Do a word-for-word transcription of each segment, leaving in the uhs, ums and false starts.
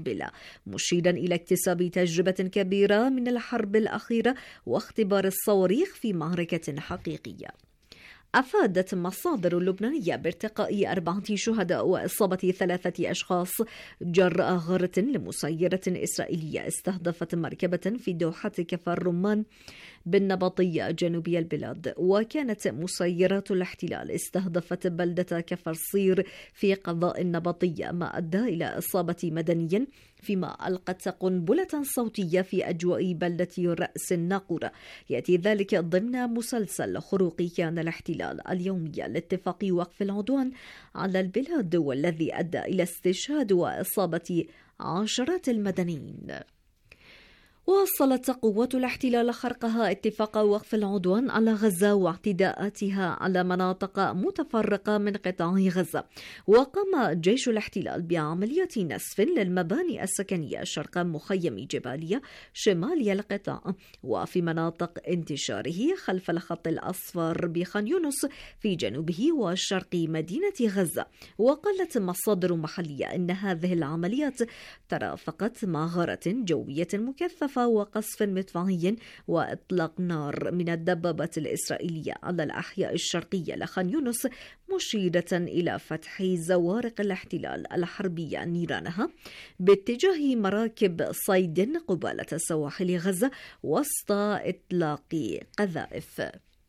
المقبلة، مشيرا إلى اكتساب تجربة كبيرة من الحرب الأخيرة واختبار الصواريخ في معركة حقيقية. أفادت مصادر لبنانية بارتقاء أربعة شهداء وإصابة ثلاثة أشخاص جراء غارة لمسيرة إسرائيلية استهدفت مركبة في دوحة كفر الرمان بالنبطية جنوبي البلاد. وكانت مسيرات الاحتلال استهدفت بلدة كفر صير في قضاء النبطية، ما أدى إلى إصابة مدني، فيما ألقت قنبلة صوتية في أجواء بلدة رأس الناقورة. يأتي ذلك ضمن مسلسل خروق كان الاحتلال اليومي لاتفاق وقف العدوان على البلاد، والذي أدى إلى استشهاد وإصابة عشرات المدنيين. واصلت قوات الاحتلال خرقها اتفاق وقف العدوان على غزة واعتداءاتها على مناطق متفرقة من قطاع غزة. وقام جيش الاحتلال بعملية نسف للمباني السكنية شرق مخيم جبالية شمالي القطاع، وفي مناطق انتشاره خلف الخط الأصفر بخان يونس في جنوبه وشرق مدينة غزة. وقالت مصادر محلية إن هذه العمليات ترافقت مع غارة جوية مكثفة وقصف مدفعي وإطلاق نار من الدبابات الإسرائيلية على الأحياء الشرقية لخان يونس، مشيرة إلى فتح زوارق الاحتلال الحربية نيرانها باتجاه مراكب صيد قبالة سواحل غزة وسط إطلاق قذائف.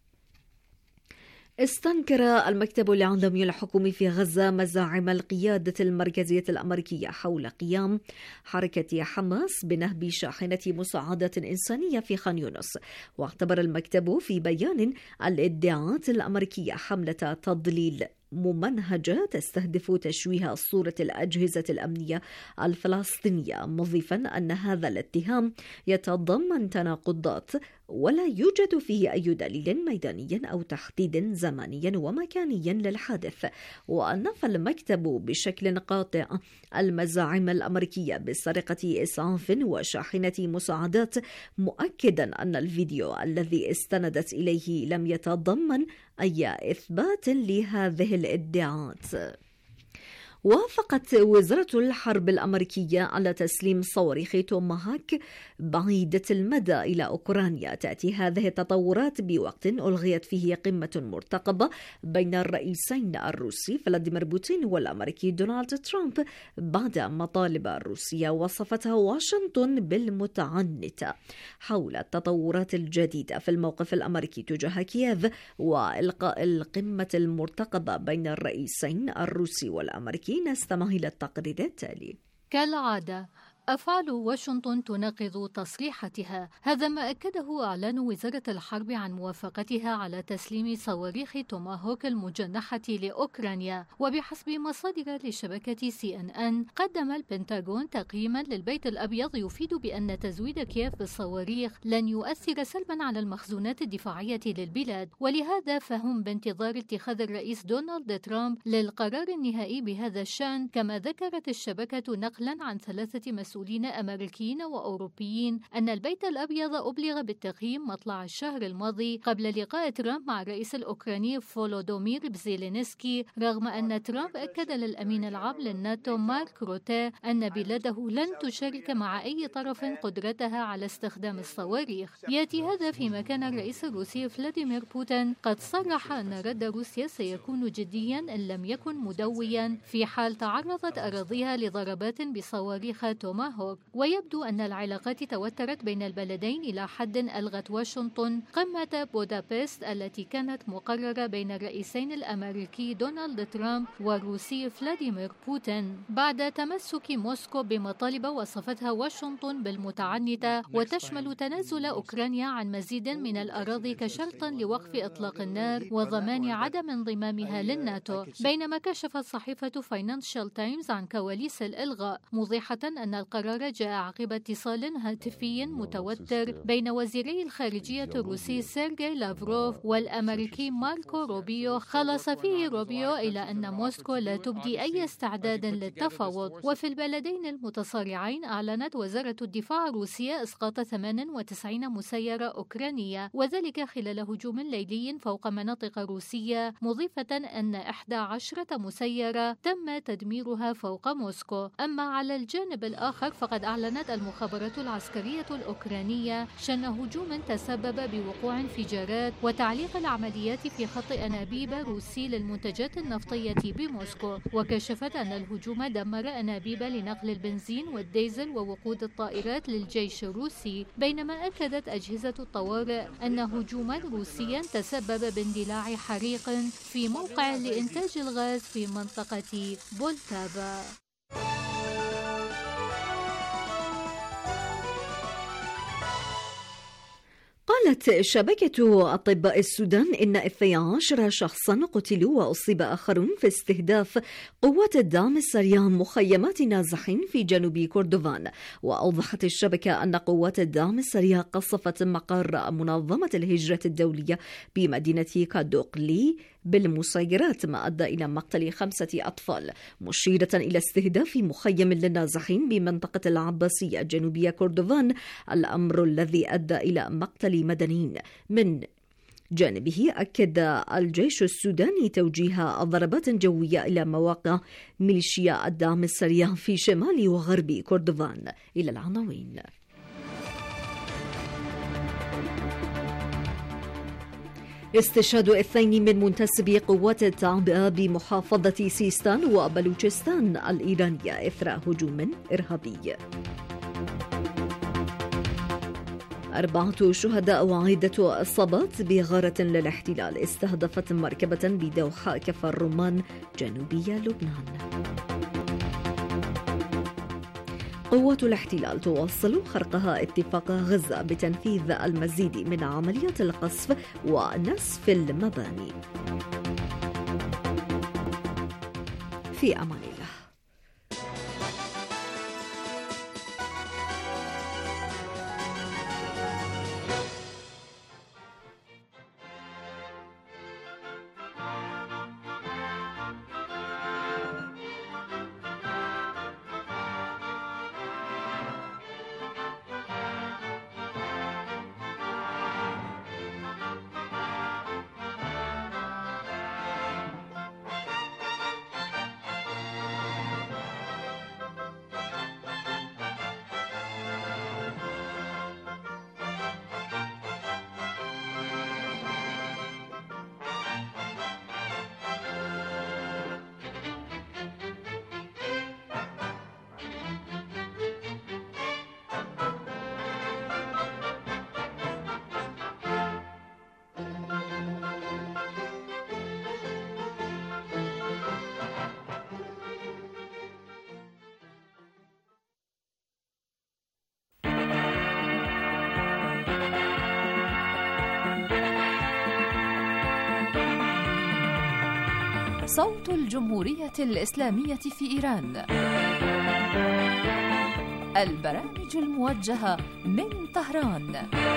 استنكر المكتب الإعلامي الحكومي في غزة مزاعم القيادة المركزية الأمريكية حول قيام حركة حماس بنهب شاحنة مساعدات إنسانية في خان يونس. واعتبر المكتب في بيان الادعاءات الأمريكية حملة تضليل ممنهجة تستهدف تشويه صورة الأجهزة الأمنية الفلسطينية، مضيفا أن هذا الاتهام يتضمن تناقضات ولا يوجد فيه أي دليل ميداني أو تحديد زمني ومكاني للحادث. ونفى المكتب بشكل قاطع المزاعم الأمريكية بسرقة إسعاف وشاحنة مساعدات، مؤكدا أن الفيديو الذي استندت إليه لم يتضمن أي إثبات لهذه الادعاءات. وافقت وزارة الحرب الأمريكية على تسليم صواريخ توماهاك بعيدة المدى إلى أوكرانيا. تأتي هذه التطورات بوقت ألغيت فيه قمة مرتقبة بين الرئيسين الروسي فلاديمير بوتين والأمريكي دونالد ترامب بعد مطالب الروسية وصفتها واشنطن بالمتعنتة حول التطورات الجديدة في الموقف الأمريكي تجاه كييف وإلقاء القمة المرتقبة بين الرئيسين الروسي والأمريكي. نستمع إلى التقرير التالي. كالعادة أفعال واشنطن تناقض تصريحاتها. هذا ما أكده إعلان وزارة الحرب عن موافقتها على تسليم صواريخ توماهوك المجنحة لأوكرانيا. وبحسب مصادر لشبكة سي إن إن قدم البنتاغون تقييما للبيت الأبيض يفيد بأن تزويد كييف بالصواريخ لن يؤثر سلبا على المخزونات الدفاعية للبلاد، ولهذا فهم بانتظار اتخاذ الرئيس دونالد ترامب للقرار النهائي بهذا الشأن. كما ذكرت الشبكة نقلا عن ثلاثة مسؤولين مسؤولين أمريكيين وأوروبيين أن البيت الأبيض أبلغ بالتقييم مطلع الشهر الماضي قبل لقاء ترامب مع الرئيس الأوكراني فولودومير زيلينسكي، رغم أن ترامب أكد للأمين العام للناتو مارك روتيه أن بلاده لن تشارك مع أي طرف قدرتها على استخدام الصواريخ. يأتي هذا فيما كان الرئيس الروسي فلاديمير بوتين قد صرح أن رد روسيا سيكون جديا إن لم يكن مدويا في حال تعرضت أراضيها لضربات بصواريخ توماهوك. ويبدو أن العلاقات توترت بين البلدين إلى حد ألغت واشنطن قمة بودابست التي كانت مقررة بين الرئيسين الأمريكي دونالد ترامب والروسي فلاديمير بوتين بعد تمسك موسكو بمطالب وصفتها واشنطن بالمتعنتة وتشمل تنازل أوكرانيا عن مزيد من الأراضي كشرط لوقف إطلاق النار وضمان عدم انضمامها للناتو. بينما كشفت صحيفة فاينانشال تايمز عن كواليس الإلغاء، موضحة أن القرار جاء عقب اتصال هاتفي متوتر بين وزيري الخارجية الروسي سيرجي لافروف والأمريكي ماركو روبيو، خلص فيه روبيو إلى أن موسكو لا تبدي أي استعداد للتفاوض. وفي البلدين المتصارعين أعلنت وزارة الدفاع الروسية إسقاط ثمان وتسعين مسيرة أوكرانية، وذلك خلال هجوم ليلي فوق مناطق روسية، مضيفة أن إحدى عشرة مسيرة تم تدميرها فوق موسكو. أما على الجانب الآخر الآخر فقد أعلنت المخابرات العسكرية الأوكرانية شن هجوم تسبب بوقوع انفجارات وتعليق العمليات في خط أنابيب روسي للمنتجات النفطية بموسكو. وكشفت أن الهجوم دمر أنابيب لنقل البنزين والديزل ووقود الطائرات للجيش الروسي، بينما أكدت أجهزة الطوارئ أن هجوما روسيا تسبب باندلاع حريق في موقع لإنتاج الغاز في منطقة بولتافا. قالت شبكة أطباء السودان إن اثني عشر شخصا قتلوا وأصيب آخرون في استهداف قوات الدعم السريع مخيمات نازحين في جنوب كردفان. وأوضحت الشبكة أن قوات الدعم السريع قصفت مقر منظمة الهجرة الدولية بمدينة كادوقلي بالمسيرات، ما أدى إلى مقتل خمسة أطفال، مشيرة إلى استهداف مخيم للنازحين بمنطقة العباسية جنوبية كردفان، الأمر الذي أدى إلى مقتل مدنيين. من جانبه أكد الجيش السوداني توجيه ضربات جوية إلى مواقع ميليشيا الدعم السريع في شمال وغرب كردفان. إلى العناوين. استشهاد اثنين من منتسبي قوات التعبئة بمحافظة سيستان وبلوچستان الإيرانية إثر هجوم إرهابي. أربعة شهداء وعدة إصابات بغارة للاحتلال استهدفت مركبة بدوحة كفر الرمان جنوبي لبنان. قوات الاحتلال تواصل خرقها اتفاق غزة بتنفيذ المزيد من عمليات القصف ونسف المباني. في أمان الله. صوت الجمهورية الإسلامية في إيران. البرامج الموجهة من طهران.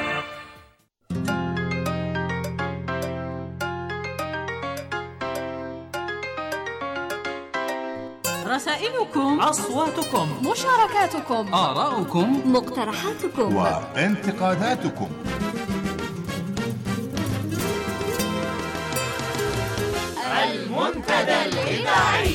رسائلكم، أصواتكم، مشاركاتكم، آراؤكم، مقترحاتكم وانتقاداتكم. المنتدى الإذاعي.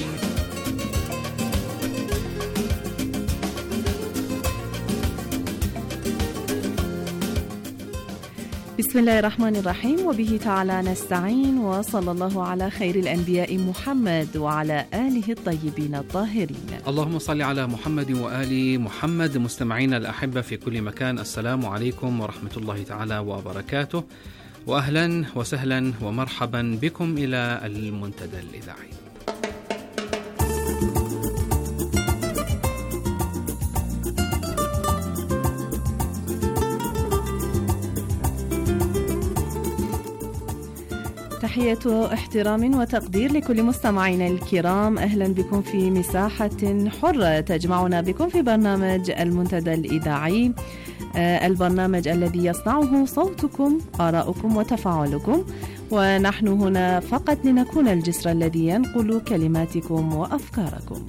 بسم الله الرحمن الرحيم، وبه تعالى نستعين، وصلى الله على خير الأنبياء محمد وعلى آله الطيبين الطاهرين. اللهم صل على محمد وآل محمد. مستمعينا الأحبة في كل مكان، السلام عليكم ورحمة الله تعالى وبركاته، وأهلا وسهلا ومرحبا بكم إلى المنتدى الإذاعي. تحية احترام وتقدير لكل مستمعينا الكرام، أهلا بكم في مساحة حرة تجمعنا بكم في برنامج المنتدى الإذاعي، البرنامج الذي يصنعه صوتكم، آراؤكم وتفاعلكم، ونحن هنا فقط لنكون الجسر الذي ينقل كلماتكم وأفكاركم.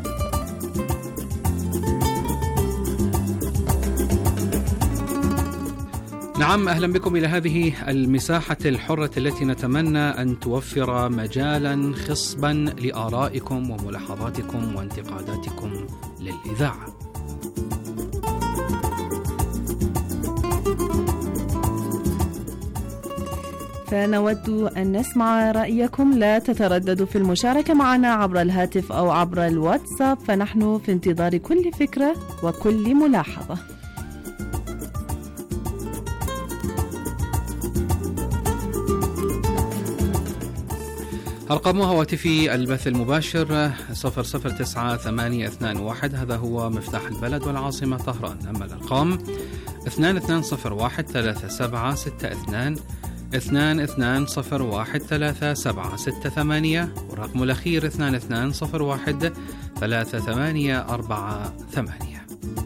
نعم، أهلا بكم إلى هذه المساحة الحرة التي نتمنى أن توفر مجالا خصبا لآرائكم وملاحظاتكم وانتقاداتكم للإذاعة. فنود أن نسمع رأيكم. لا تترددوا في المشاركة معنا عبر الهاتف أو عبر الواتساب، فنحن في انتظار كل فكرة وكل ملاحظة. أرقام هواتفي البث المباشر صفر صفر تسعة ثمانية اثنان واحد، هذا هو مفتاح البلد والعاصمة طهران. أما الأرقام اثنان اثنان صفر واحد ثلاثة سبعة ستة اثنان، اثنان اثنان صفر واحد ثلاثة سبعة ستة ثمانية، والرقم الأخير اثنان اثنان صفر واحد ثلاثة ثمانية أربعة ثمانية.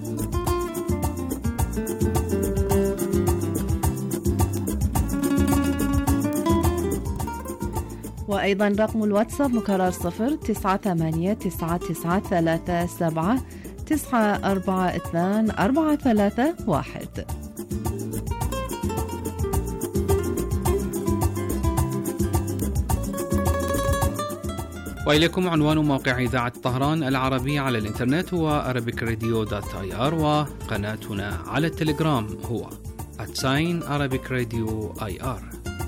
وأيضا رقم الواتساب مكرر صفر تسعة ثمانية تسعة تسعة ثلاثة سبعة تسعة أربعة اثنان أربعة ثلاثة واحد. وإليكم عنوان موقع إذاعة طهران العربية على الإنترنت هو arabic radio dot i r، وقناتنا على التليجرام هو at sign arabic radio i r.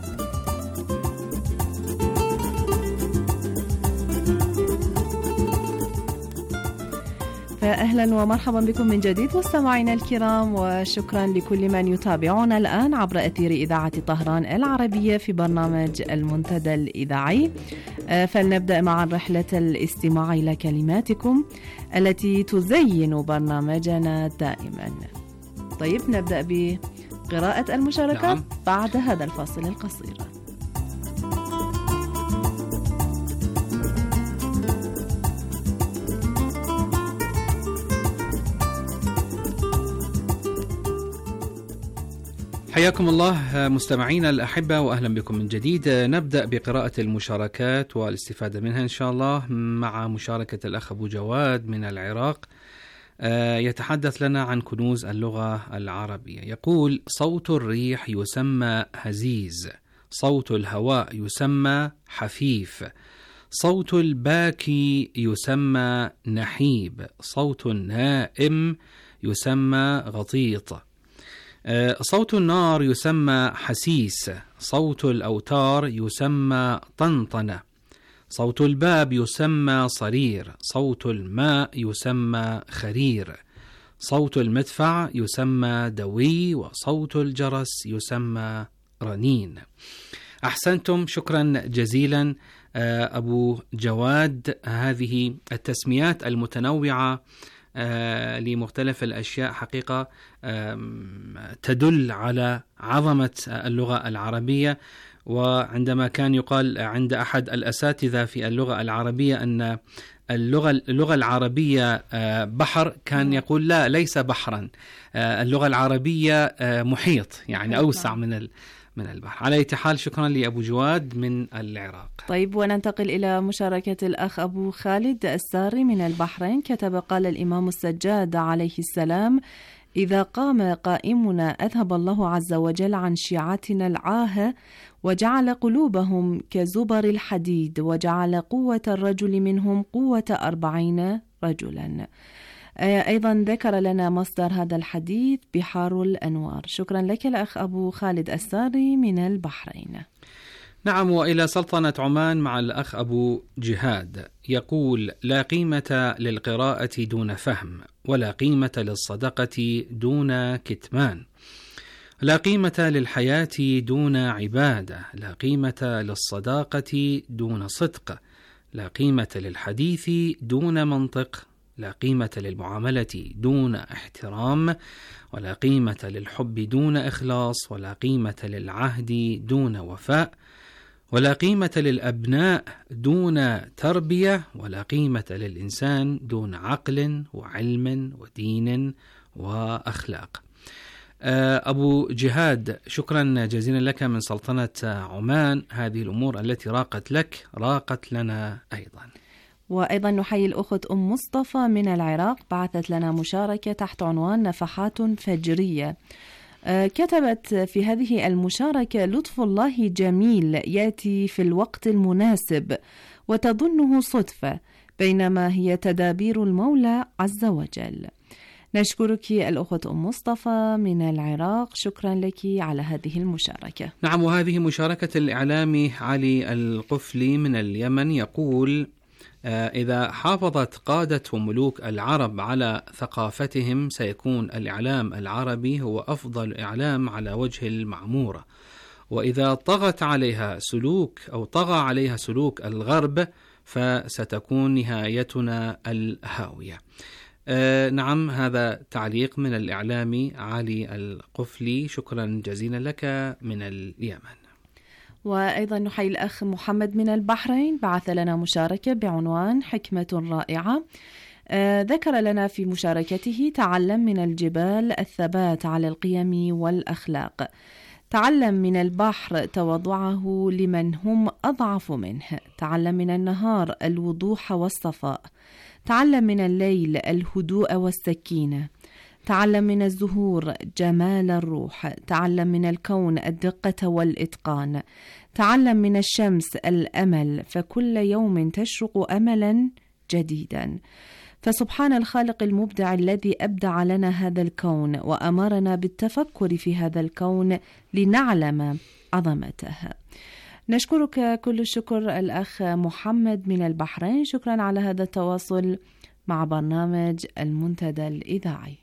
فأهلا ومرحبا بكم من جديد مستمعينا الكرام، وشكرا لكل من يتابعنا الآن عبر أثير إذاعة طهران العربية في برنامج المنتدى الإذاعي. فلنبدأ مع رحلة الاستماع إلى كلماتكم التي تزين برنامجنا دائما. طيب نبدأ بقراءة المشاركة. نعم. بعد هذا الفاصل القصير. حياكم الله مستمعينا الأحبة، وأهلا بكم من جديد. نبدأ بقراءة المشاركات والاستفادة منها إن شاء الله، مع مشاركة الأخ أبو جواد من العراق. يتحدث لنا عن كنوز اللغة العربية. يقول: صوت الريح يسمى هزيز، صوت الهواء يسمى حفيف، صوت الباكي يسمى نحيب، صوت النائم يسمى غطيط، صوت النار يسمى حسيس، صوت الأوتار يسمى طنطنة، صوت الباب يسمى صرير، صوت الماء يسمى خرير، صوت المدفع يسمى دوي، وصوت الجرس يسمى رنين. أحسنتم، شكرا جزيلا أبو جواد. هذه التسميات المتنوعة آه لمختلف الأشياء حقيقة آه تدل على عظمة اللغة العربية. وعندما كان يقال عند أحد الأساتذة في اللغة العربية أن اللغة, اللغة العربية آه بحر، كان يقول لا، ليس بحرا، آه اللغة العربية آه محيط، يعني أوسع من ال من البحر. على أي حال، شكرا لأبو جواد من العراق. طيب، وننتقل إلى مشاركة الأخ أبو خالد الساري من البحرين. كتب: قال الإمام السجاد عليه السلام: إذا قام قائمنا أذهب الله عز وجل عن شيعتنا العاهة، وجعل قلوبهم كزبر الحديد، وجعل قوة الرجل منهم قوة أربعين رجلا. أيضا ذكر لنا مصدر هذا الحديث بحار الأنوار. شكرا لك الأخ أبو خالد الساري من البحرين. نعم، وإلى سلطنة عمان مع الأخ أبو جهاد. يقول: لا قيمة للقراءة دون فهم، ولا قيمة للصدقة دون كتمان، لا قيمة للحياة دون عبادة، لا قيمة للصداقة دون صدق، لا قيمة للحديث دون منطق، لا قيمة للمعاملة دون احترام، ولا قيمة للحب دون إخلاص، ولا قيمة للعهد دون وفاء، ولا قيمة للأبناء دون تربية، ولا قيمة للإنسان دون عقل وعلم ودين وأخلاق. أبو جهاد، شكرا جزيلا لك من سلطنة عمان. هذه الأمور التي راقت لك راقت لنا أيضا. وأيضا نحيي الأخت أم مصطفى من العراق، بعثت لنا مشاركة تحت عنوان نفحات فجرية. كتبت في هذه المشاركة: لطف الله جميل يأتي في الوقت المناسب وتظنه صدفة، بينما هي تدابير المولى عز وجل. نشكرك الأخوة أم مصطفى من العراق، شكرا لك على هذه المشاركة. نعم، وهذه مشاركة الإعلامي علي القفلي من اليمن، يقول: إذا حافظت قادة وملوك العرب على ثقافتهم سيكون الإعلام العربي هو أفضل إعلام على وجه المعمورة، وإذا طغت عليها سلوك أو طغى عليها سلوك الغرب فستكون نهايتنا الهاوية. آه نعم، هذا تعليق من الإعلامي علي القفلي، شكرا جزيلا لك من اليمن. وأيضا نحيي الأخ محمد من البحرين، بعث لنا مشاركة بعنوان حكمة رائعة. آه ذكر لنا في مشاركته: تعلم من الجبال الثبات على القيم والأخلاق، تعلم من البحر تواضعه لمن هم أضعف منه، تعلم من النهار الوضوح والصفاء، تعلم من الليل الهدوء والسكينة، تعلم من الزهور جمال الروح، تعلم من الكون الدقة والإتقان، تعلم من الشمس الأمل، فكل يوم تشرق أملا جديدا. فسبحان الخالق المبدع الذي أبدع لنا هذا الكون وأمرنا بالتفكر في هذا الكون لنعلم عظمته. نشكرك كل الشكر الأخ محمد من البحرين، شكرا على هذا التواصل مع برنامج المنتدى الإذاعي.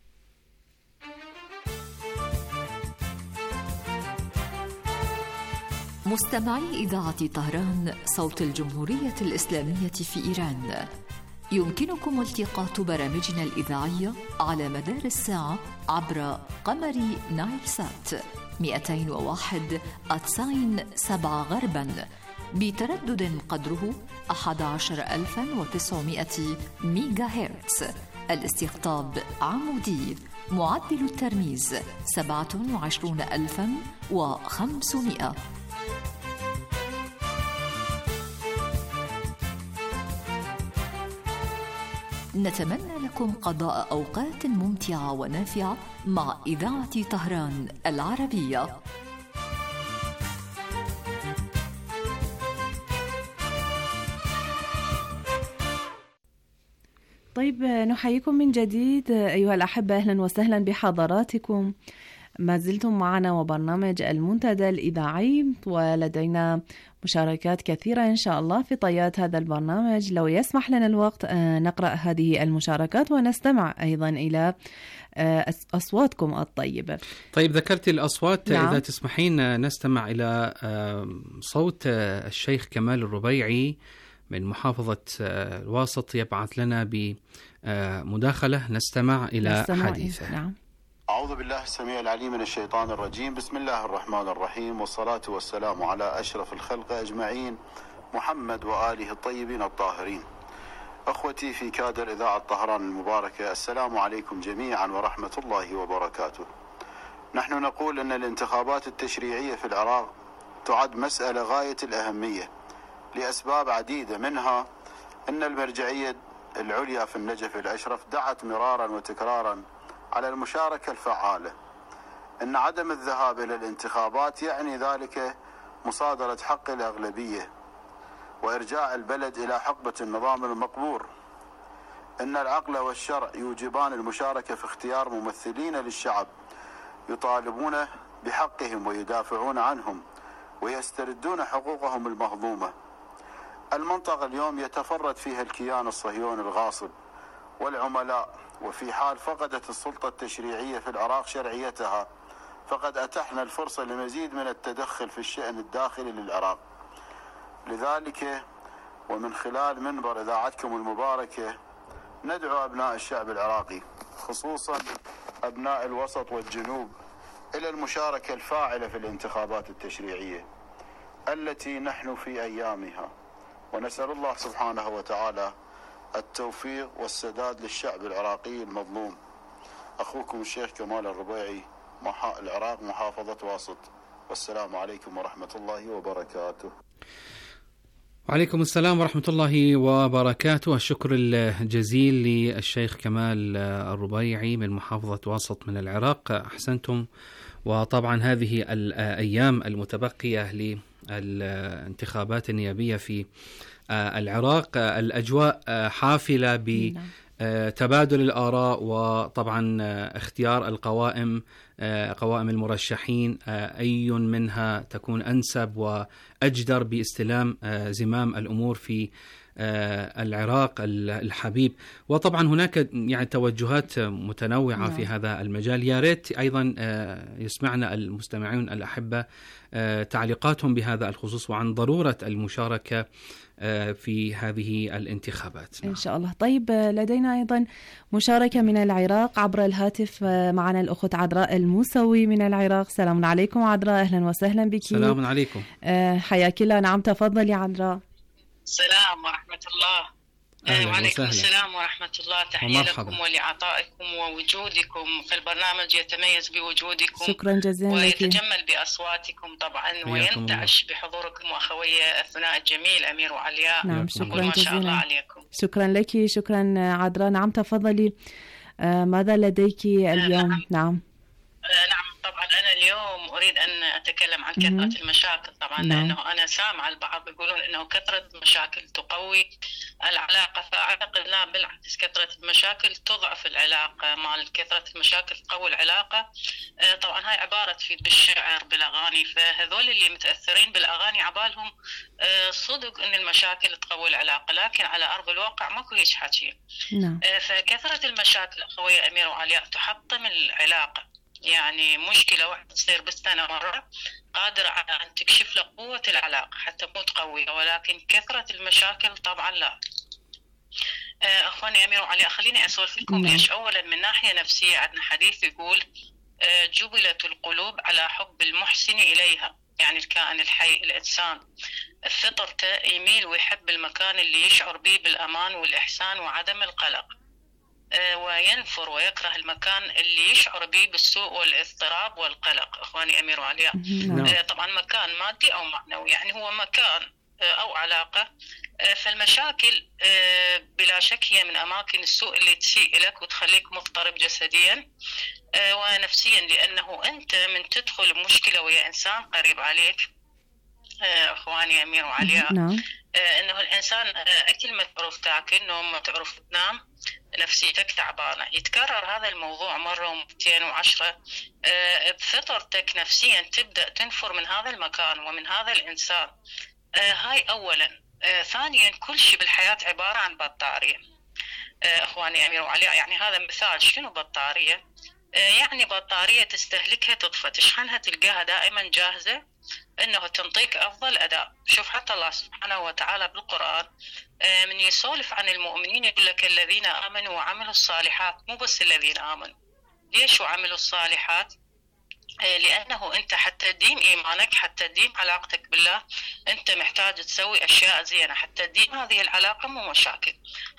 مستمعي إذاعة طهران صوت الجمهورية الإسلامية في إيران، يمكنكم التقاط برامجنا الإذاعية على مدار الساعة عبر قمر نايل سات مئتين وواحد تسعين سبعة غربا بتردد قدره أحد عشر ألفا وتسعمائة ميجا هرتز. الاستقطاب عمودي، معدل الترميز سبعة وعشرون ألفا وخمسمائة. نتمنى لكم قضاء أوقات ممتعة ونافعة مع إذاعة طهران العربية. طيب، نحييكم من جديد أيها الأحبة، أهلا وسهلا بحضراتكم. ما زلتم معنا وبرنامج المنتدى الإذاعي، ولدينا مشاركات كثيرة إن شاء الله في طيات هذا البرنامج. لو يسمح لنا الوقت نقرأ هذه المشاركات ونستمع أيضا إلى أصواتكم الطيبة. طيب، ذكرت الأصوات. نعم. إذا تسمحين نستمع إلى صوت الشيخ كمال الربيعي من محافظة الواسط، يبعث لنا بمداخلة نستمع إلى حديثه. نعم. أعوذ بالله السميع العليم من الشيطان الرجيم. بسم الله الرحمن الرحيم، والصلاة والسلام على أشرف الخلق أجمعين، محمد وآله الطيبين الطاهرين. أخوتي في كادر إذاعة طهران المباركة، السلام عليكم جميعا ورحمة الله وبركاته. نحن نقول أن الانتخابات التشريعية في العراق تعد مسألة غاية الأهمية لأسباب عديدة، منها أن المرجعية العليا في النجف الأشرف دعت مرارا وتكرارا على المشاركة الفعالة. أن عدم الذهاب إلى الانتخابات يعني ذلك مصادرة حق الأغلبية وإرجاع البلد إلى حقبة النظام المقبور. أن العقل والشرع يوجبان المشاركة في اختيار ممثلين للشعب يطالبون بحقهم ويدافعون عنهم ويستردون حقوقهم المهضومة. المنطقة اليوم يتفرد فيها الكيان الصهيوني الغاصب والعملاء، وفي حال فقدت السلطة التشريعية في العراق شرعيتها فقد أتحنا الفرصة لمزيد من التدخل في الشأن الداخلي للعراق. لذلك ومن خلال منبر إذاعتكم المباركة ندعو أبناء الشعب العراقي، خصوصا أبناء الوسط والجنوب، إلى المشاركة الفاعلة في الانتخابات التشريعية التي نحن في أيامها، ونسأل الله سبحانه وتعالى التوفيق والسداد للشعب العراقي المظلوم. أخوكم الشيخ كمال الربيعي، العراق، محافظة واسط، والسلام عليكم ورحمة الله وبركاته. وعليكم السلام ورحمة الله وبركاته. الشكر الجزيل للشيخ كمال الربيعي من محافظة واسط من العراق، أحسنتم. وطبعا هذه الأيام المتبقية للانتخابات النيابية في العراق الأجواء حافلة تبادل الآراء، وطبعا اختيار القوائم قوائم المرشحين أي منها تكون أنسب وأجدر باستلام زمام الأمور في العراق الحبيب. وطبعا هناك يعني توجهات متنوعة نعم. في هذا المجال. يا ريت أيضا يسمعنا المستمعون الأحبة تعليقاتهم بهذا الخصوص وعن ضرورة المشاركة في هذه الانتخابات. إن شاء الله. طيب لدينا أيضا مشاركة من العراق عبر الهاتف، معنا الأخت عذراء الموسوي من العراق. سلام عليكم عذراء، أهلا وسهلا بك. سلام عليكم. حياك الله. نعم تفضلي عذراء. السلام ورحمة الله. وعليكم السلام ورحمة الله. تحية لكم ولعطائكم ووجودكم في البرنامج، يتميز بوجودكم. شكرا جزيلا ويتجمل بأصواتكم طبعا، وينتعش بحضوركم وأخوية الثناء الجميل أمير وعلياء. نعم شكرا ما جزيلا. شاء الله عليكم. شكرا لك. شكرا عذراء. نعم تفضلي، آه ماذا لديك اليوم؟ نعم, نعم. آه نعم طبعا أنا اليوم أريد أن أتكلم عن كثرة المشاكل طبعا. نعم. لأنه أنا سامع البعض يقولون أنه كثرة المشاكل تقوي العلاقة، فأعتقد لا، بالعكس كثرة المشاكل تضعف العلاقة. مال كثرة المشاكل تقوي العلاقة. آه طبعا هاي عبارة تفيد بالشعر بالأغاني، فهذول اللي متأثرين بالأغاني عبالهم آه صدق أن المشاكل تقوي العلاقة، لكن على أرض الواقع ماكو هيك حكي. نعم. آه فكثرة المشاكل أخوية أمير وعلياء تحطم العلاقة. يعني مشكلة واحدة تصير بالسنة مرة قادرة على أن تكشف له قوة العلاقة حتى مو تقويها، ولكن كثرة المشاكل طبعا لا. أخواني أمير وعلياء، خليني أسولف لكم ليش. أولا من ناحية نفسية عندنا حديث يقول جبلت القلوب على حب المحسن إليها، يعني الكائن الحي الإنسان فطرته يميل ويحب المكان اللي يشعر به بالأمان والإحسان وعدم القلق، وينفر ويكره المكان اللي يشعر به بالسوء والاضطراب والقلق. أخواني أمير وعلياء، طبعا مكان مادي أو معنوي، يعني هو مكان أو علاقة. فالمشاكل بلا شك هي من أماكن السوء اللي تسيء لك وتخليك مضطرب جسديا ونفسيا، لأنه أنت من تدخل بمشكلة ويا إنسان قريب عليك أخواني أمير وعلياء، إنه الإنسان أكل ما تعرف تاكل، نوم ما تعرف تنام، نفسيتك تعبانة. يتكرر هذا الموضوع مرة ومئتين وعشرة، بفطرتك نفسيا تبدأ تنفر من هذا المكان ومن هذا الإنسان. هاي أولا. ثانيا، كل شيء بالحياة عبارة عن بطارية أخواني أمير وعلياء. يعني هذا مثال. شنو بطارية؟ يعني بطارية تستهلكها تطفى، تشحنها تلقاها دائما جاهزة أنه تنطيك أفضل أداء. شوف حتى الله سبحانه وتعالى بالقرآن من يسولف عن المؤمنين يقول لك الذين آمنوا وعملوا الصالحات، مو بس الذين آمنوا. ليش وعملوا الصالحات؟ لأنه أنت حتى تديم إيمانك، حتى تديم علاقتك بالله، أنت محتاج تسوي أشياء زينة حتى تديم هذه العلاقة، مو مشاكل.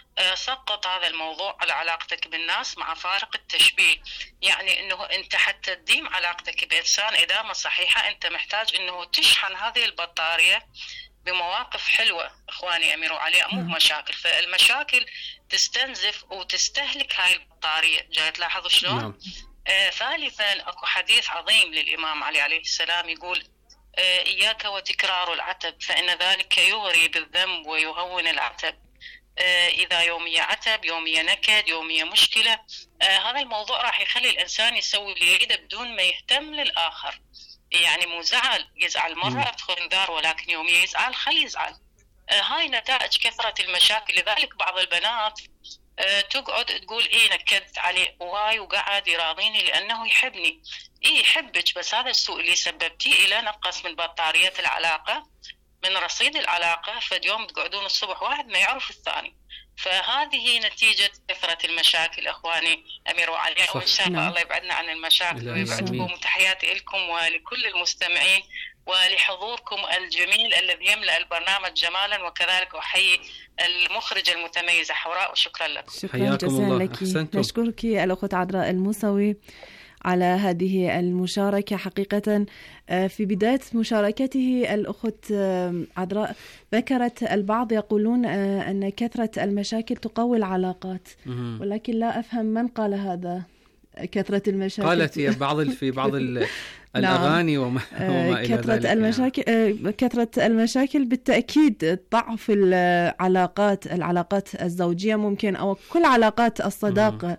سقط هذا الموضوع على علاقتك بالناس مع فارق التشبيه. يعني أنه أنت حتى تديم علاقتك بإنسان إدامة صحيحة أنت محتاج أنه تشحن هذه البطارية بمواقف حلوة أخواني أمير وعلياء، مو مشاكل. فالمشاكل تستنزف وتستهلك هاي البطارية. جاي تلاحظوا شلون؟ آه ثالثا، أكو حديث عظيم للإمام علي عليه السلام يقول آه إياك وتكرار العتب فإن ذلك يغري بالذنب ويهون العتب. آه إذا يومية عتب، يومية نكد، يومية مشكلة، آه هذا الموضوع راح يخلي الإنسان يسوي اللي يريده بدون ما يهتم للآخر. يعني مو زعل، يزعل مرة أدخل انذار، ولكن يومية يزعل خلي يزعل. آه هاي نتائج كثرة المشاكل. لذلك بعض البنات أه تقعد تقول إيه نكدت عليه وهاي وقعد يراضيني لأنه يحبني. إيه يحبك، بس هذا السوء اللي سببتيه إلى نقص من بطارية العلاقة، من رصيد العلاقة. فاليوم تقعدون الصبح واحد ما يعرف الثاني. فهذه نتيجة كثرة المشاكل أخواني أمير وعلياء. وإن شاء الله نعم. الله يبعدنا عن المشاكل ويبعدكم. وتحياتي لكم ولكل المستمعين ولحضوركم الجميل الذي يملأ البرنامج جمالا، وكذلك أحيي المخرجة المتميزة حوراء، وشكرا لكم. شكرا جزيلا لك. نشكرك الأخت عذراء الموسوي على هذه المشاركة. حقيقة في بداية مشاركته الأخت عذراء ذكرت البعض يقولون أن كثرة المشاكل تقوي العلاقات، ولكن لا أفهم من قال هذا. كثرة المشاكل قالت هي بعض في بعض الأغاني وما, وما إلى كثرة ذلك المشاكل يعني. كثرة المشاكل بالتأكيد ضعف العلاقات العلاقات الزوجية ممكن أو كل علاقات الصداقة.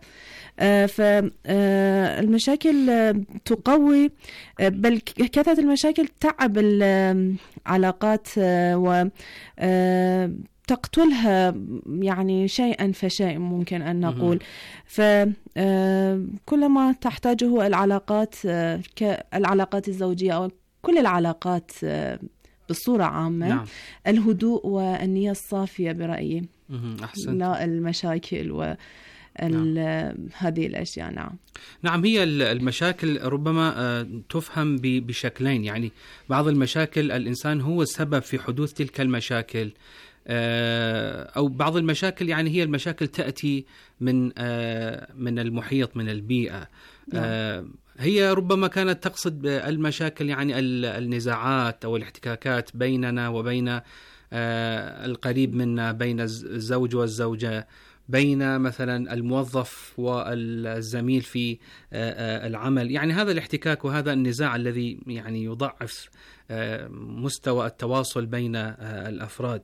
فالمشاكل تقوي، بل كثرة المشاكل تعب العلاقات وتقتلها يعني شيئا فشيئا ممكن أن نقول. فكلما تحتاجه العلاقات كالعلاقات الزوجية أو كل العلاقات بصورة عامة، نعم. الهدوء والنية الصافية برأيي، لا المشاكل و نعم. هذه الأشياء. نعم نعم هي المشاكل ربما تفهم بشكلين، يعني بعض المشاكل الإنسان هو السبب في حدوث تلك المشاكل، أو بعض المشاكل يعني هي المشاكل تأتي من من المحيط من البيئة. نعم. هي ربما كانت تقصد المشاكل يعني النزاعات أو الاحتكاكات بيننا وبين القريب منا، بين الزوج والزوجة، بين مثلا الموظف والزميل في العمل. يعني هذا الاحتكاك وهذا النزاع الذي يعني يضعف مستوى التواصل بين الأفراد.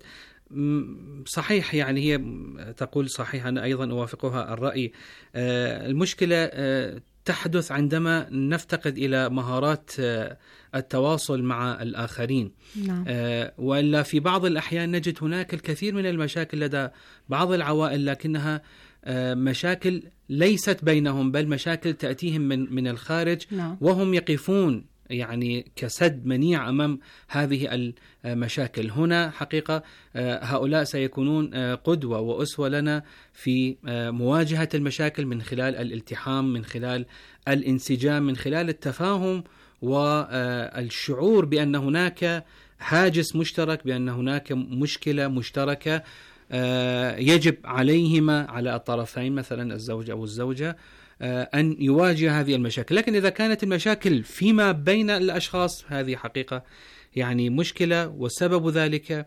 صحيح يعني هي تقول صحيح، أنا أيضا أوافقها الرأي. المشكلة تحدث عندما نفتقد إلى مهارات التواصل مع الآخرين. نعم. وإلا في بعض الأحيان نجد هناك الكثير من المشاكل لدى بعض العوائل، لكنها مشاكل ليست بينهم، بل مشاكل تأتيهم من من الخارج. نعم. وهم يقفون يعني كسد منيع أمام هذه المشاكل. هنا حقيقة هؤلاء سيكونون قدوة وأسوة لنا في مواجهة المشاكل من خلال الالتحام، من خلال الانسجام، من خلال التفاهم والشعور بأن هناك حاجز مشترك، بأن هناك مشكلة مشتركة يجب عليهما على الطرفين مثلا الزوج أو الزوجة أن يواجه هذه المشاكل. لكن إذا كانت المشاكل فيما بين الأشخاص، هذه حقيقة يعني مشكلة، وسبب ذلك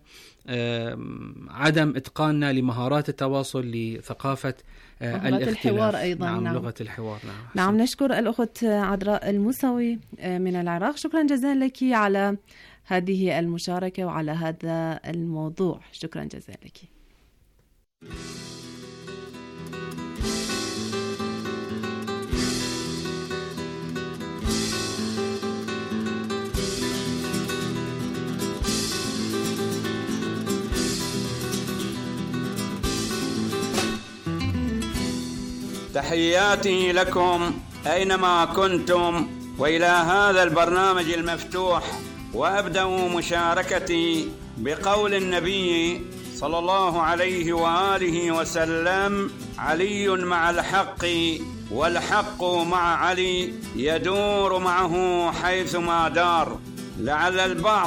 عدم إتقاننا لمهارات التواصل، لثقافة الحوار أيضا. نعم. نعم لغة الحوار. نعم, نعم نشكر الأخت عذراء الموسوي من العراق، شكرا جزيلا لك على هذه المشاركة وعلى هذا الموضوع، شكرا جزيلا لك. تحياتي لكم أينما كنتم وإلى هذا البرنامج المفتوح، وأبدأ مشاركتي بقول النبي صلى الله عليه وآله وسلم: علي مع الحق والحق مع علي يدور معه حيثما دار. لعل البعض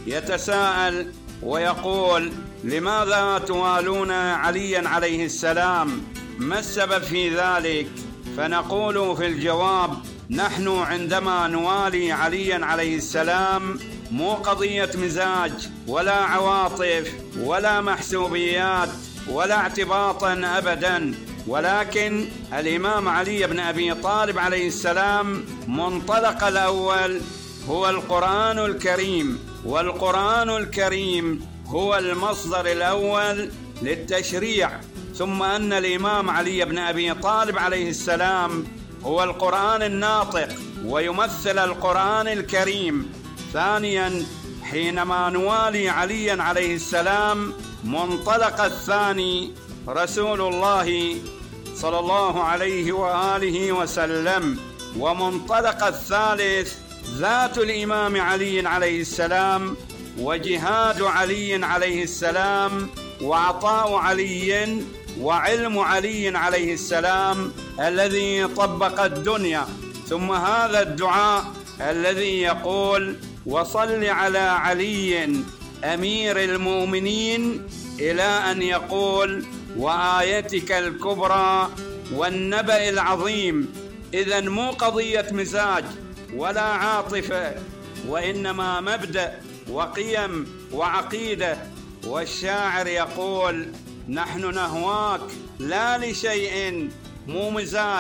يتساءل ويقول: لماذا توالون عليا عليه السلام؟ ما السبب في ذلك؟ فنقول في الجواب: نحن عندما نوالي عليا عليه السلام مو قضية مزاج ولا عواطف ولا محسوبيات ولا اعتباطا أبدا، ولكن الإمام علي بن أبي طالب عليه السلام منطلق الأول هو القرآن الكريم، والقرآن الكريم هو المصدر الأول للتشريع، ثم أن الإمام علي بن أبي طالب عليه السلام هو القرآن الناطق ويمثل القرآن الكريم. ثانيا، حينما نوالي عليا عليه السلام منطلق الثاني رسول الله صلى الله عليه وآله وسلم، ومنطلق الثالث ذات الإمام علي عليه السلام وجهاد علي عليه السلام وعطاء علي وعلم علي عليه السلام الذي طبق الدنيا. ثم هذا الدعاء الذي يقول: وصل على علي أمير المؤمنين، إلى أن يقول: وآيتك الكبرى والنبأ العظيم. إذن مو قضية مزاج ولا عاطفة، وإنما مبدأ وقيم وعقيدة. والشاعر يقول: نحن نهواك لا لشيء، مو مزاج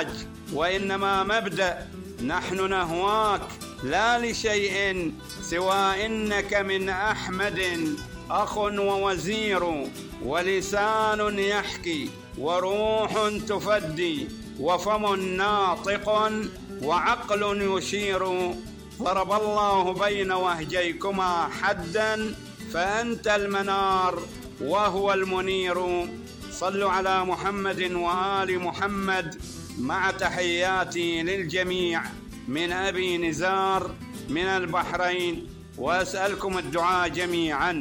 وإنما مبدأ نحن نهواك لا لشيء سوى إنك من أحمد أخ ووزير ولسان يحكي وروح تفدي وفم ناطق وعقل يشير ضرب الله بين وهجيكما حدا فأنت المنار وهو المنير صلوا على محمد وآل محمد مع تحياتي للجميع من أبي نزار من البحرين وأسألكم الدعاء جميعا.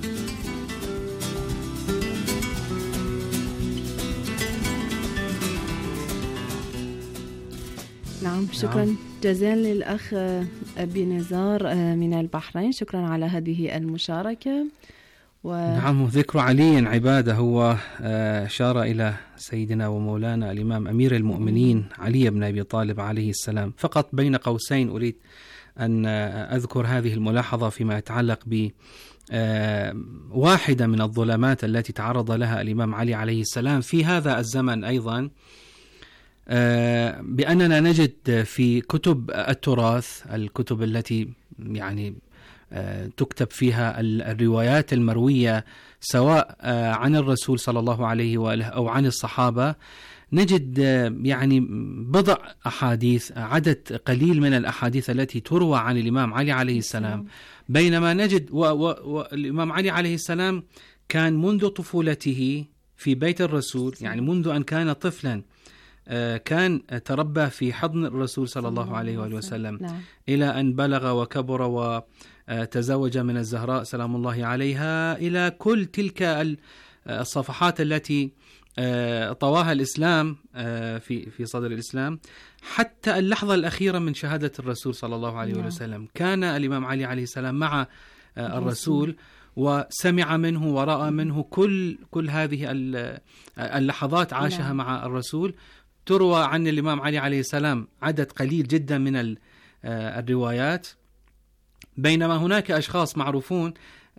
نعم شكرا نعم. جزيلا للأخ أبي نزار من البحرين، شكرا على هذه المشاركة. و... نعم ذكر علي عبادة، هو أشار إلى سيدنا ومولانا الإمام أمير المؤمنين علي بن أبي طالب عليه السلام. فقط بين قوسين أريد أن أذكر هذه الملاحظة فيما يتعلق ب واحدة من الظلمات التي تعرض لها الإمام علي عليه السلام في هذا الزمن أيضا، بأننا نجد في كتب التراث، الكتب التي يعني تكتب فيها الروايات المروية سواء عن الرسول صلى الله عليه وآله أو عن الصحابة، نجد يعني بضع أحاديث، عدد قليل من الأحاديث التي تروى عن الإمام علي عليه السلام، بينما نجد والإمام علي عليه السلام كان منذ طفولته في بيت الرسول، يعني منذ أن كان طفلا كان تربى في حضن الرسول صلى الله عليه وآله وسلم نعم. إلى أن بلغ وكبر وتزوج من الزهراء سلام الله عليها، إلى كل تلك الصفحات التي طواها الإسلام في في صدر الإسلام حتى اللحظة الأخيرة من شهادة الرسول صلى الله عليه وآله وسلم. كان الإمام علي عليه السلام مع الرسول وسمع منه ورأى منه كل كل هذه اللحظات عاشها مع الرسول. تروى عن الإمام علي عليه السلام عدد قليل جدا من الروايات، بينما هناك أشخاص معروفون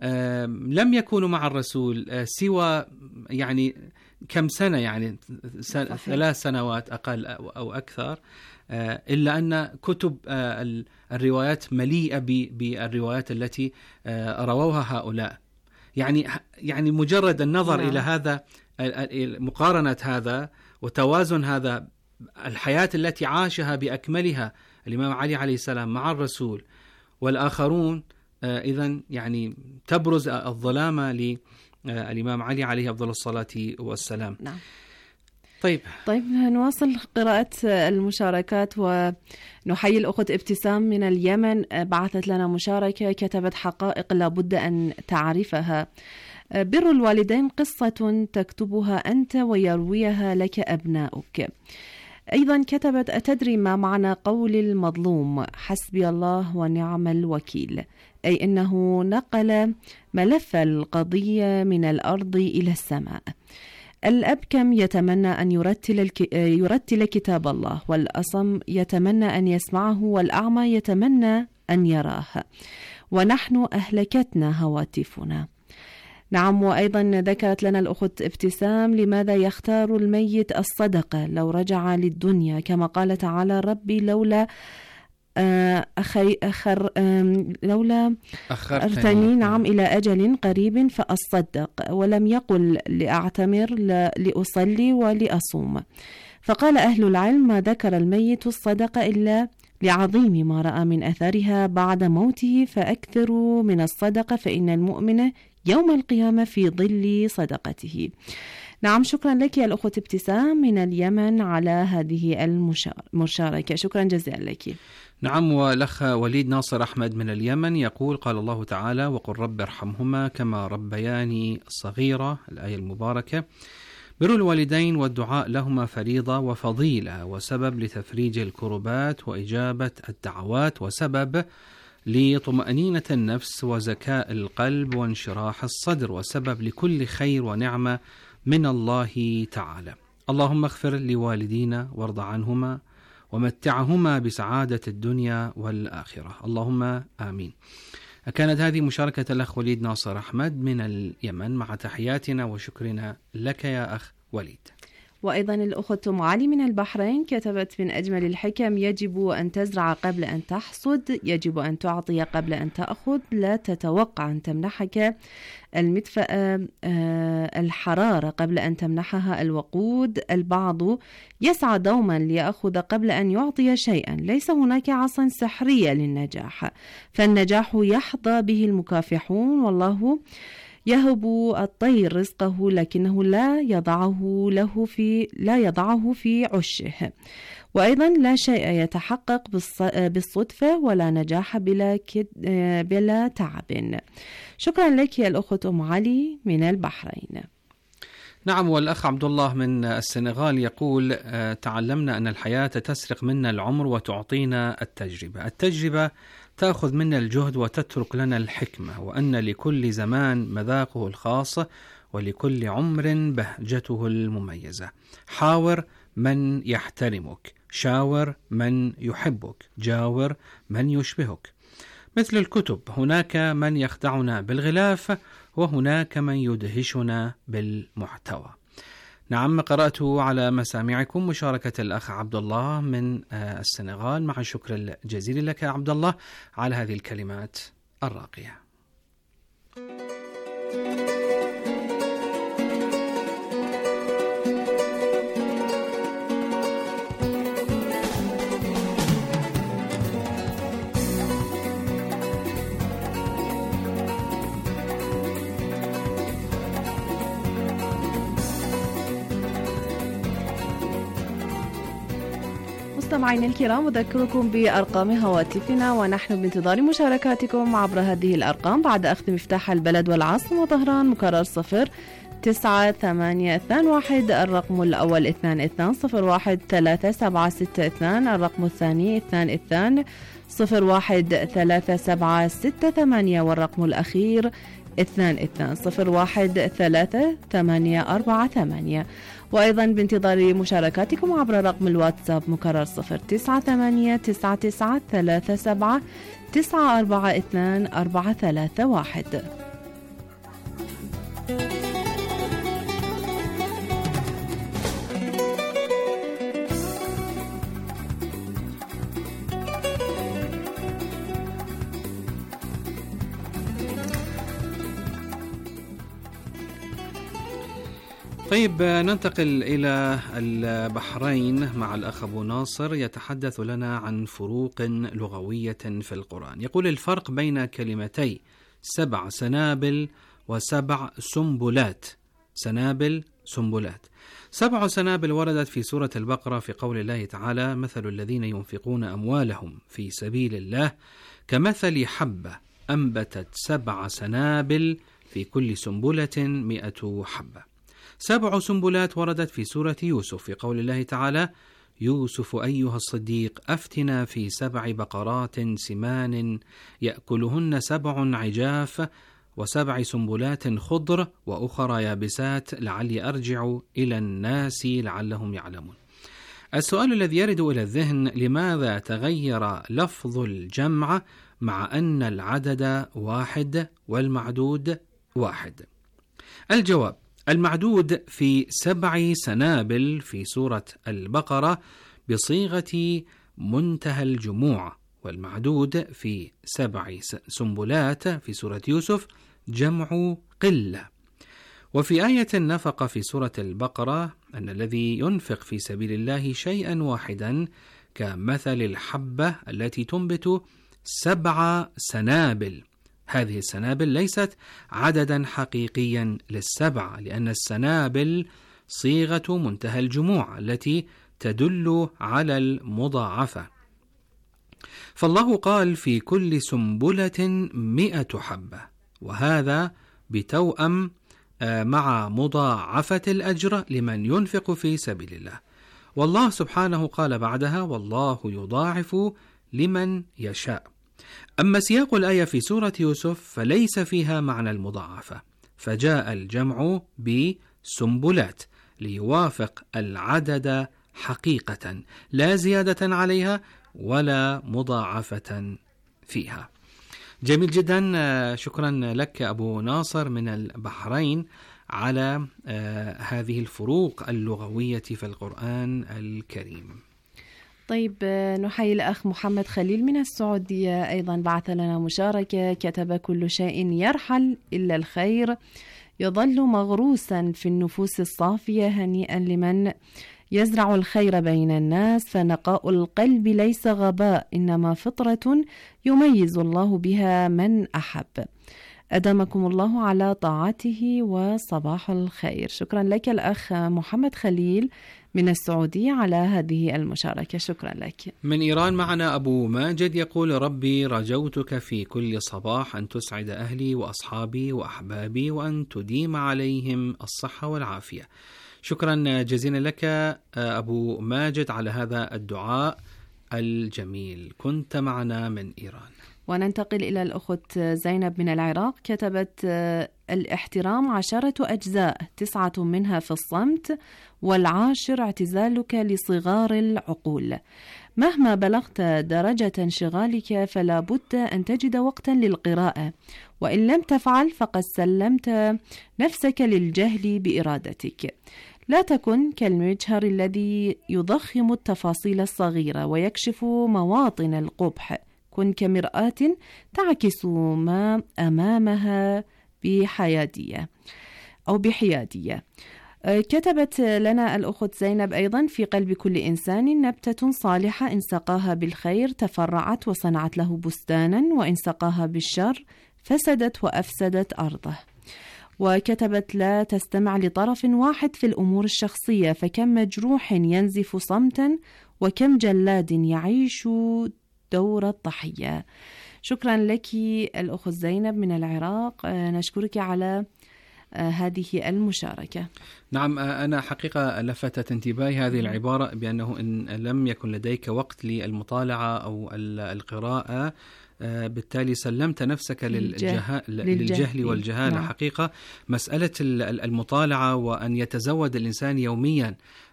لم يكونوا مع الرسول سوى يعني كم سنة، يعني ثلاث سنوات أقل أو أكثر، إلا أن كتب الروايات مليئة بالروايات التي رووها هؤلاء. يعني يعني مجرد النظر نعم. إلى هذا، مقارنة هذا وتوازن هذا، الحياة التي عاشها بأكملها الإمام علي عليه السلام مع الرسول والآخرون، إذن يعني تبرز الظلامة للإمام علي عليه أفضل الصلاة والسلام. نعم. طيب طيب نواصل قراءة المشاركات، ونحيي الأخت ابتسام من اليمن، بعثت لنا مشاركة كتبت: حقائق لابد أن تعرفها. بر الوالدين قصة تكتبها أنت ويرويها لك أبناؤك. أيضا كتبت: أتدري ما معنى قول المظلوم حسبي الله ونعم الوكيل؟ أي أنه نقل ملف القضية من الأرض إلى السماء. الأبكم يتمنى أن يرتل, الك... يرتل كتاب الله، والأصم يتمنى أن يسمعه، والأعمى يتمنى أن يراه، ونحن أهلكتنا هواتفنا. نعم. وأيضا ذكرت لنا الأخت ابتسام: لماذا يختار الميت الصدقة لو رجع للدنيا؟ كما قال تعالى: ربي لولا أخي أخر لولا أرتني نعم إلى أجل قريب فأصدق، ولم يقل لأعتمر لأصلي ولأصوم. فقال أهل العلم: ما ذكر الميت الصدقة إلا لعظيم ما رأى من أثرها بعد موته، فأكثروا من الصدقة فإن المؤمن يوم القيامة في ظل صدقته. نعم شكرا لك يا الأخت ابتسام من اليمن على هذه المشاركة، شكرا جزيلا لك. نعم. والأخ وليد ناصر أحمد من اليمن يقول: قال الله تعالى: وقل رب ارحمهما كما ربياني صغيرة، الآية المباركة. بر الوالدين والدعاء لهما فريضة وفضيلة، وسبب لتفريج الكربات وإجابة الدعوات، وسبب لطمأنينة النفس وزكاء القلب وانشراح الصدر، وسبب لكل خير ونعمة من الله تعالى. اللهم اغفر لوالدينا وارض عنهما ومتعهما بسعادة الدنيا والآخرة، اللهم آمين. كانت هذه مشاركة الأخ وليد ناصر أحمد من اليمن، مع تحياتنا وشكرنا لك يا أخ وليد. وأيضا الأخت أم علي من البحرين كتبت: من أجمل الحكم: يجب أن تزرع قبل أن تحصد، يجب أن تعطي قبل أن تأخذ، لا تتوقع أن تمنحك المدفأة الحرارة قبل أن تمنحها الوقود. البعض يسعى دوما ليأخذ قبل أن يعطي شيئا، ليس هناك عصا سحرية للنجاح، فالنجاح يحظى به المكافحون، والله يهب الطير رزقه لكنه لا يضعه له في لا يضعه في عشه. وأيضا لا شيء يتحقق بالصدفة ولا نجاح بلا بلا تعب. شكرا لك يا الأخت أم علي من البحرين. نعم، والأخ عبد الله من السنغال يقول: تعلمنا أن الحياة تسرق منا العمر وتعطينا التجربة. التجربة تأخذ منا الجهد وتترك لنا الحكمة، وأن لكل زمان مذاقه الخاص ولكل عمر بهجته المميزة. حاور من يحترمك، شاور من يحبك، جاور من يشبهك. مثل الكتب، هناك من يخدعنا بالغلاف وهناك من يدهشنا بالمحتوى. نعم، قرأت على مسامعكم مشاركة الأخ عبد الله من السنغال، مع الشكر الجزيل لك يا عبد الله على هذه الكلمات الراقية. مستمعينا الكرام، أذكركم بأرقام هواتفنا ونحن بانتظار مشاركاتكم عبر هذه الأرقام بعد أخذ مفتاح البلد والعاصمة طهران مكرر صفر تسعة ثمانية اثنان واحد، الرقم الأول اثنان اثنان صفر واحد ثلاثة سبعة ستة اثنان، الرقم الثاني اثنان اثنان صفر واحد ثلاثة سبعة ستة ثمانية، والرقم الأخير اثنان اثنان صفر واحد ثلاثة ثمانية أربعة ثمانية. وأيضا بانتظار مشاركاتكم عبر رقم الواتساب مكرر صفر تسعة ثمانية تسعة تسعة ثلاثة سبعة تسعة أربعة اثنان أربعة ثلاثة واحد. طيب، ننتقل إلى البحرين مع الأخ أبو ناصر يتحدث لنا عن فروق لغوية في القرآن. يقول: الفرق بين كلمتي سبع سنابل وسبع سنبلات. سنابل، سنبلات. سبع سنابل وردت في سورة البقرة في قول الله تعالى: مثل الذين ينفقون أموالهم في سبيل الله كمثل حبة أنبتت سبع سنابل في كل سنبلة مئة حبة. سبع سنبلات وردت في سورة يوسف في قول الله تعالى: يوسف أيها الصديق أفتنا في سبع بقرات سمان يأكلهن سبع عجاف وسبع سنبلات خضر وأخرى يابسات لعلي أرجع إلى الناس لعلهم يعلمون. السؤال الذي يرد إلى الذهن: لماذا تغير لفظ الجمع مع أن العدد واحد والمعدود واحد؟ الجواب: المعدود في سبع سنابل في سورة البقرة بصيغة منتهى الجموع، والمعدود في سبع سنبلات في سورة يوسف جمع قلة. وفي آية النفقة في سورة البقرة أن الذي ينفق في سبيل الله شيئا واحدا كمثل الحبة التي تنبت سبع سنابل. هذه السنابل ليست عددا حقيقيا للسبع، لأن السنابل صيغة منتهى الجموع التي تدل على المضاعفة. فالله قال: في كل سنبلة مئة حبة، وهذا بتوأم مع مضاعفة الأجر لمن ينفق في سبيل الله. والله سبحانه قال بعدها: والله يضاعف لمن يشاء. أما سياق الآية في سورة يوسف فليس فيها معنى المضاعفة، فجاء الجمع بسنبلات ليوافق العدد حقيقة، لا زيادة عليها ولا مضاعفة فيها. جميل جدا، شكرا لك أبو ناصر من البحرين على آه هذه الفروق اللغوية في القرآن الكريم. طيب نحيي الأخ محمد خليل من السعودية، أيضا بعث لنا مشاركة، كتب: كل شيء يرحل إلا الخير يظل مغروسا في النفوس الصافية، هنيئا لمن يزرع الخير بين الناس، فنقاء القلب ليس غباء إنما فطرة يميز الله بها من أحب. أدامكم الله على طاعته وصباح الخير. شكرا لك الأخ محمد خليل من السعودية على هذه المشاركة، شكرا لك. من إيران معنا أبو ماجد يقول: ربي رجوتك في كل صباح أن تسعد أهلي وأصحابي وأحبابي وأن تديم عليهم الصحة والعافية. شكرا جزيلا لك أبو ماجد على هذا الدعاء الجميل. كنت معنا من إيران. وننتقل إلى الأخت زينب من العراق، كتبت: الاحترام عشرة أجزاء، تسعة منها في الصمت، والعاشر اعتزالك لصغار العقول. مهما بلغت درجة انشغالك فلا بد أن تجد وقتا للقراءة، وإن لم تفعل فقد سلمت نفسك للجهل بإرادتك. لا تكن كالمجهر الذي يضخم التفاصيل الصغيرة ويكشف مواطن القبح. كن كمرآة تعكس ما أمامها بحيادية أو بحيادية. كتبت لنا الأخت زينب أيضا: في قلب كل إنسان نبتة صالحة، إن سقاها بالخير تفرعت وصنعت له بستانا، وإن سقاها بالشر فسدت وأفسدت أرضه. وكتبت: لا تستمع لطرف واحد في الأمور الشخصية، فكم مجروح ينزف صمتا وكم جلاد يعيش دور الضحية. شكرا لك الأخت زينب من العراق، نشكرك على هذه المشاركة. نعم، أنا حقيقة لفتت انتباهي هذه العبارة بأنه إن لم يكن لديك وقت للمطالعة أو القراءة بالتالي سلمت نفسك للجه... للجهل والجهالة. نعم. حقيقة مسألة المطالعة وأن يتزود الإنسان يوميا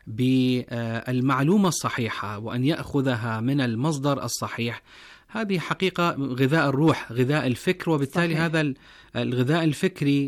بالمعلومة الصحيحة وأن يأخذها من المصدر الصحيح، هذه حقيقة غذاء الروح، غذاء الفكر، وبالتالي صحيح. هذا الغذاء الفكري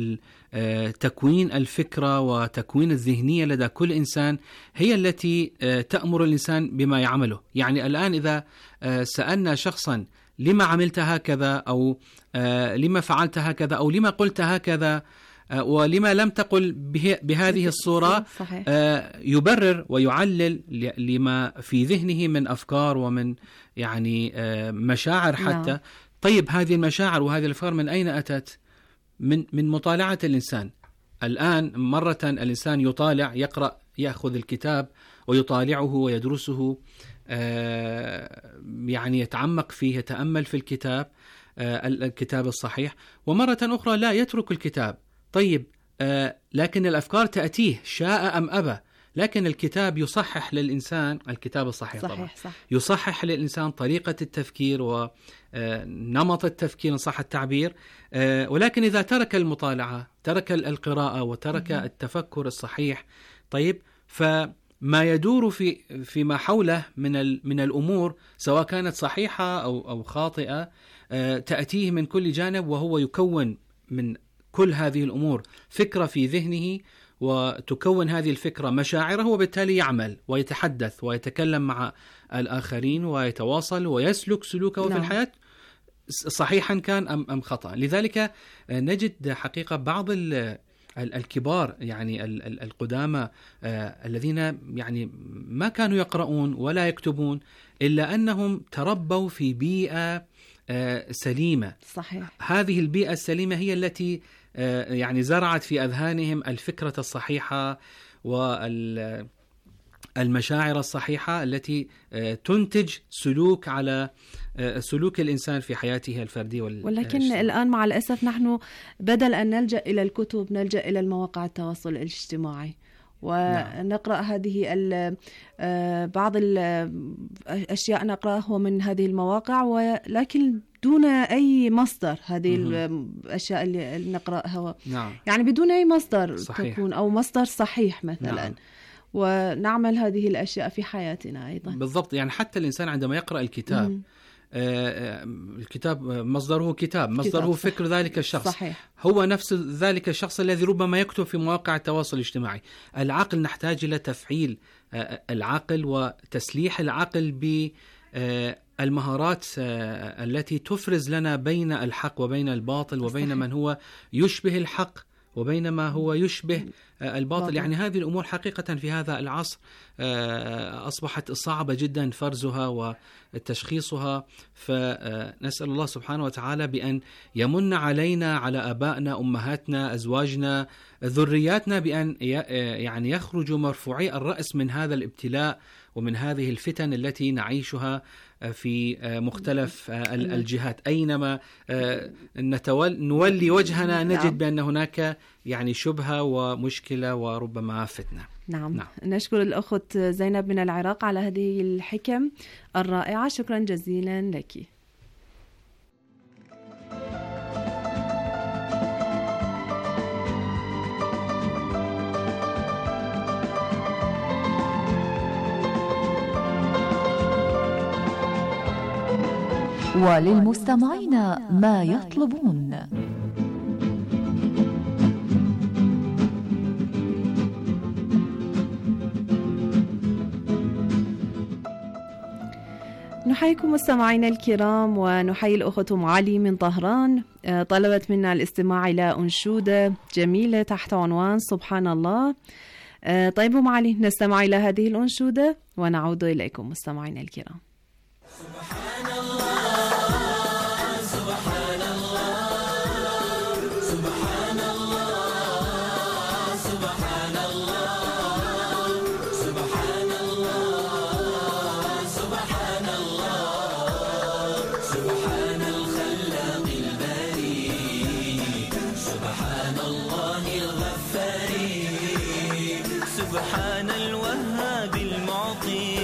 وتكوين الفكرة وتكوين الذهنية لدى كل إنسان هي التي تأمر الإنسان بما يعمله. يعني الآن إذا سألنا شخصا: لما عملت هكذا، أو لما فعلت هكذا، أو لما قلت هكذا، ولما لم تقل بهذه الصورة، يبرر ويعلل لما في ذهنه من أفكار ومن يعني مشاعر حتى. لا. طيب هذه المشاعر وهذه الأفكار من أين أتت؟ من من مطالعة الإنسان. الآن مرة الإنسان يطالع، يقرأ، يأخذ الكتاب ويطالعه ويدرسه، يعني يتعمق فيه، يتأمل في الكتاب، الكتاب الصحيح، ومرة أخرى لا يترك الكتاب. طيب لكن الأفكار تأتيه شاء أم أبى، لكن الكتاب يصحح للإنسان، الكتاب الصحيح صحيح طبعا صح. يصحح للإنسان طريقة التفكير ونمط التفكير إن صح التعبير. ولكن إذا ترك المطالعة، ترك القراءة، وترك م- التفكر الصحيح، طيب فما يدور في فيما حوله من من الأمور سواء كانت صحيحة أو أو خاطئة تأتيه من كل جانب، وهو يكون من كل هذه الأمور فكرة في ذهنه، وتكون هذه الفكرة مشاعره، وبالتالي يعمل ويتحدث ويتكلم مع الآخرين ويتواصل ويسلك سلوكه لا. في الحياة صحيحا كان أم أم خطأ. لذلك نجد حقيقة بعض الكبار يعني القدامى الذين يعني ما كانوا يقرؤون ولا يكتبون، إلا أنهم تربوا في بيئة سليمة. صحيح. هذه البيئة السليمة هي التي يعني زرعت في أذهانهم الفكرة الصحيحة والمشاعر الصحيحة التي تنتج سلوك على سلوك الإنسان في حياته الفردية والشخصية. ولكن الآن مع الأسف نحن بدل أن نلجأ إلى الكتب نلجأ إلى المواقع التواصل الاجتماعي ونقرأ نعم. هذه بعض الأشياء نقرأها من هذه المواقع، ولكن دون أي مصدر. هذه الأشياء اللي نقرأها نعم. يعني بدون أي مصدر صحيح. تكون أو مصدر صحيح مثلا نعم. ونعمل هذه الأشياء في حياتنا أيضا. بالضبط. يعني حتى الإنسان عندما يقرأ الكتاب مم. الكتاب مصدره كتاب، مصدره كتاب فكر ذلك الشخص. صحيح. هو نفس ذلك الشخص الذي ربما يكتب في مواقع التواصل الاجتماعي. العقل نحتاج إلى تفعيل العقل وتسليح العقل بالمهارات التي تفرز لنا بين الحق وبين الباطل، وبين صحيح. من هو يشبه الحق وبينما هو يشبه الباطل. باطل. يعني هذه الأمور حقيقة في هذا العصر أصبحت صعبة جدا فرزها وتشخيصها، فنسأل الله سبحانه وتعالى بأن يمن علينا، على آبائنا، أمهاتنا، أزواجنا، ذرياتنا، بأن يعني يخرجوا مرفوعي الرأس من هذا الابتلاء ومن هذه الفتن التي نعيشها في مختلف الجهات. أينما نولي وجهنا نجد بأن هناك يعني شبهة ومشكلة وربما فتنة. نعم. نعم. نشكر الأخت زينب من العراق على هذه الحكم الرائعة، شكرا جزيلا لك. وللمستمعين ما يطلبون. نحييكم مستمعينا الكرام، ونحيي الأخت أم علي من طهران، طلبت منا الاستماع إلى أنشودة جميلة تحت عنوان سبحان الله. طيب أم علي، نستمع إلى هذه الأنشودة ونعود إليكم مستمعينا الكرام. سبحان الله سبحان الله سبحان الله سبحان الله سبحان الله سبحان الله سبحان الخلاق الباري سبحان الله الغفار سبحان الوهاب المعطي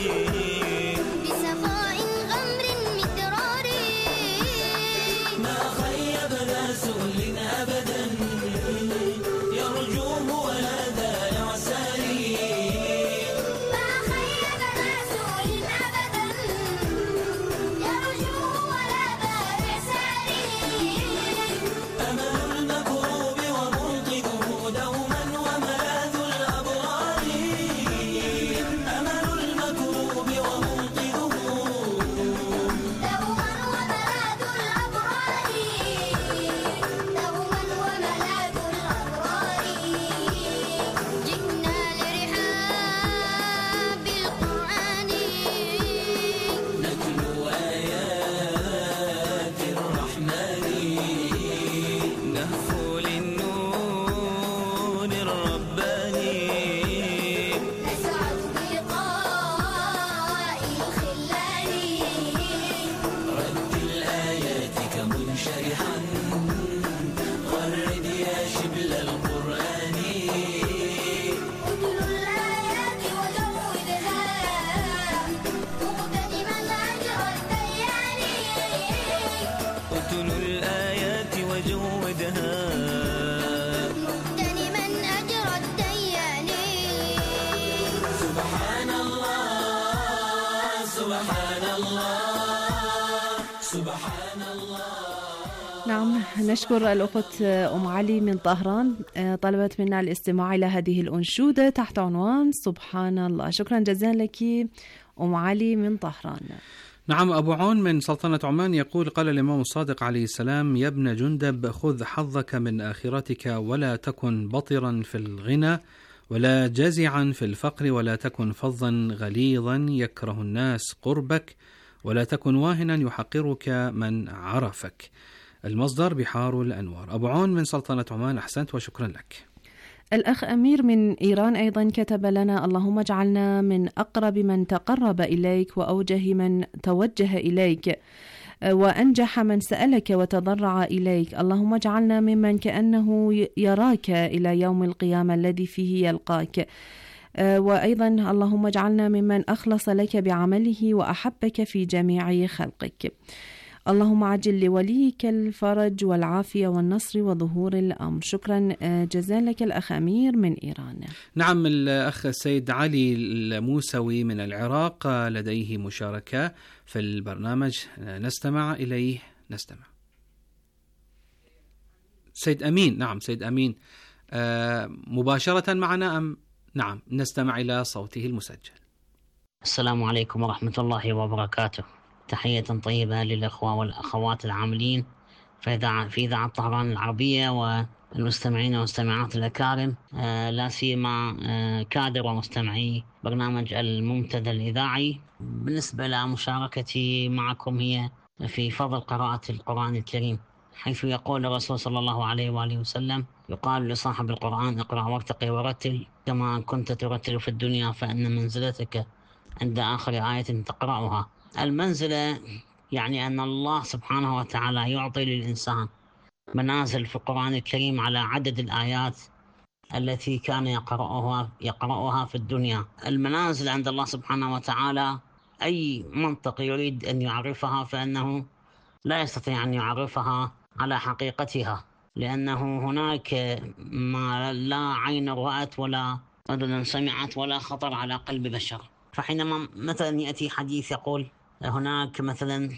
نعم، نشكر الأخت أم علي من طهران، طلبت منا الاستماع إلى هذه الأنشودة تحت عنوان سبحان الله. شكرا جزيلا لك أم علي من طهران. نعم، أبو عون من سلطنة عمان يقول: قال الإمام الصادق عليه السلام: يا ابن جندب، خذ حظك من آخرتك، ولا تكن بطرا في الغنى ولا جزعا في الفقر، ولا تكن فظا غليظا يكره الناس قربك، ولا تكن واهنا يحقرك من عرفك. المصدر بحار الأنوار. أبو عون من سلطنة عمان، أحسنت وشكرا لك. الأخ أمير من إيران أيضا كتب لنا: اللهم اجعلنا من أقرب من تقرب إليك، وأوجه من توجه إليك، وأنجح من سألك وتضرع إليك. اللهم اجعلنا ممن كأنه يراك إلى يوم القيامة الذي فيه يلقاك. وأيضا اللهم اجعلنا ممن أخلص لك بعمله وأحبك في جميع خلقك. اللهم عجل لوليك الفرج والعافية والنصر وظهور الأمر. شكرا جزيلا لك الأخ أمير من إيران. نعم، الأخ السيد علي الموسوي من العراق لديه مشاركة في البرنامج، نستمع إليه. نستمع. سيد أمين. نعم سيد أمين، آه مباشرة معنا أم؟ نعم، نستمع إلى صوته المسجل. السلام عليكم ورحمة الله وبركاته. تحية طيبة للأخوة والأخوات العاملين في إذاعة في إذاعة طهران العربية والمستمعين والمستمعات الأكارم، آه لا سيما آه كادر ومستمعي برنامج المنتدى الإذاعي. بالنسبة لمشاركتي معكم هي في فضل قراءة القرآن الكريم، حيث يقول الرسول صلى الله عليه وآله وسلم: يقال لصاحب القرآن اقرأ وارتقي ورتل كما كنت ترتل في الدنيا فإن منزلتك عند آخر آية تقرأها. المنزلة يعني أن الله سبحانه وتعالى يعطي للإنسان منازل في القرآن الكريم على عدد الآيات التي كان يقرأها يقرأها في الدنيا. المنازل عند الله سبحانه وتعالى أي منطق يريد أن يعرفها فإنه لا يستطيع أن يعرفها على حقيقتها، لأنه هناك ما لا عين رأت ولا أذن سمعت ولا خطر على قلب بشر. فحينما مثلا يأتي حديث يقول هناك مثلا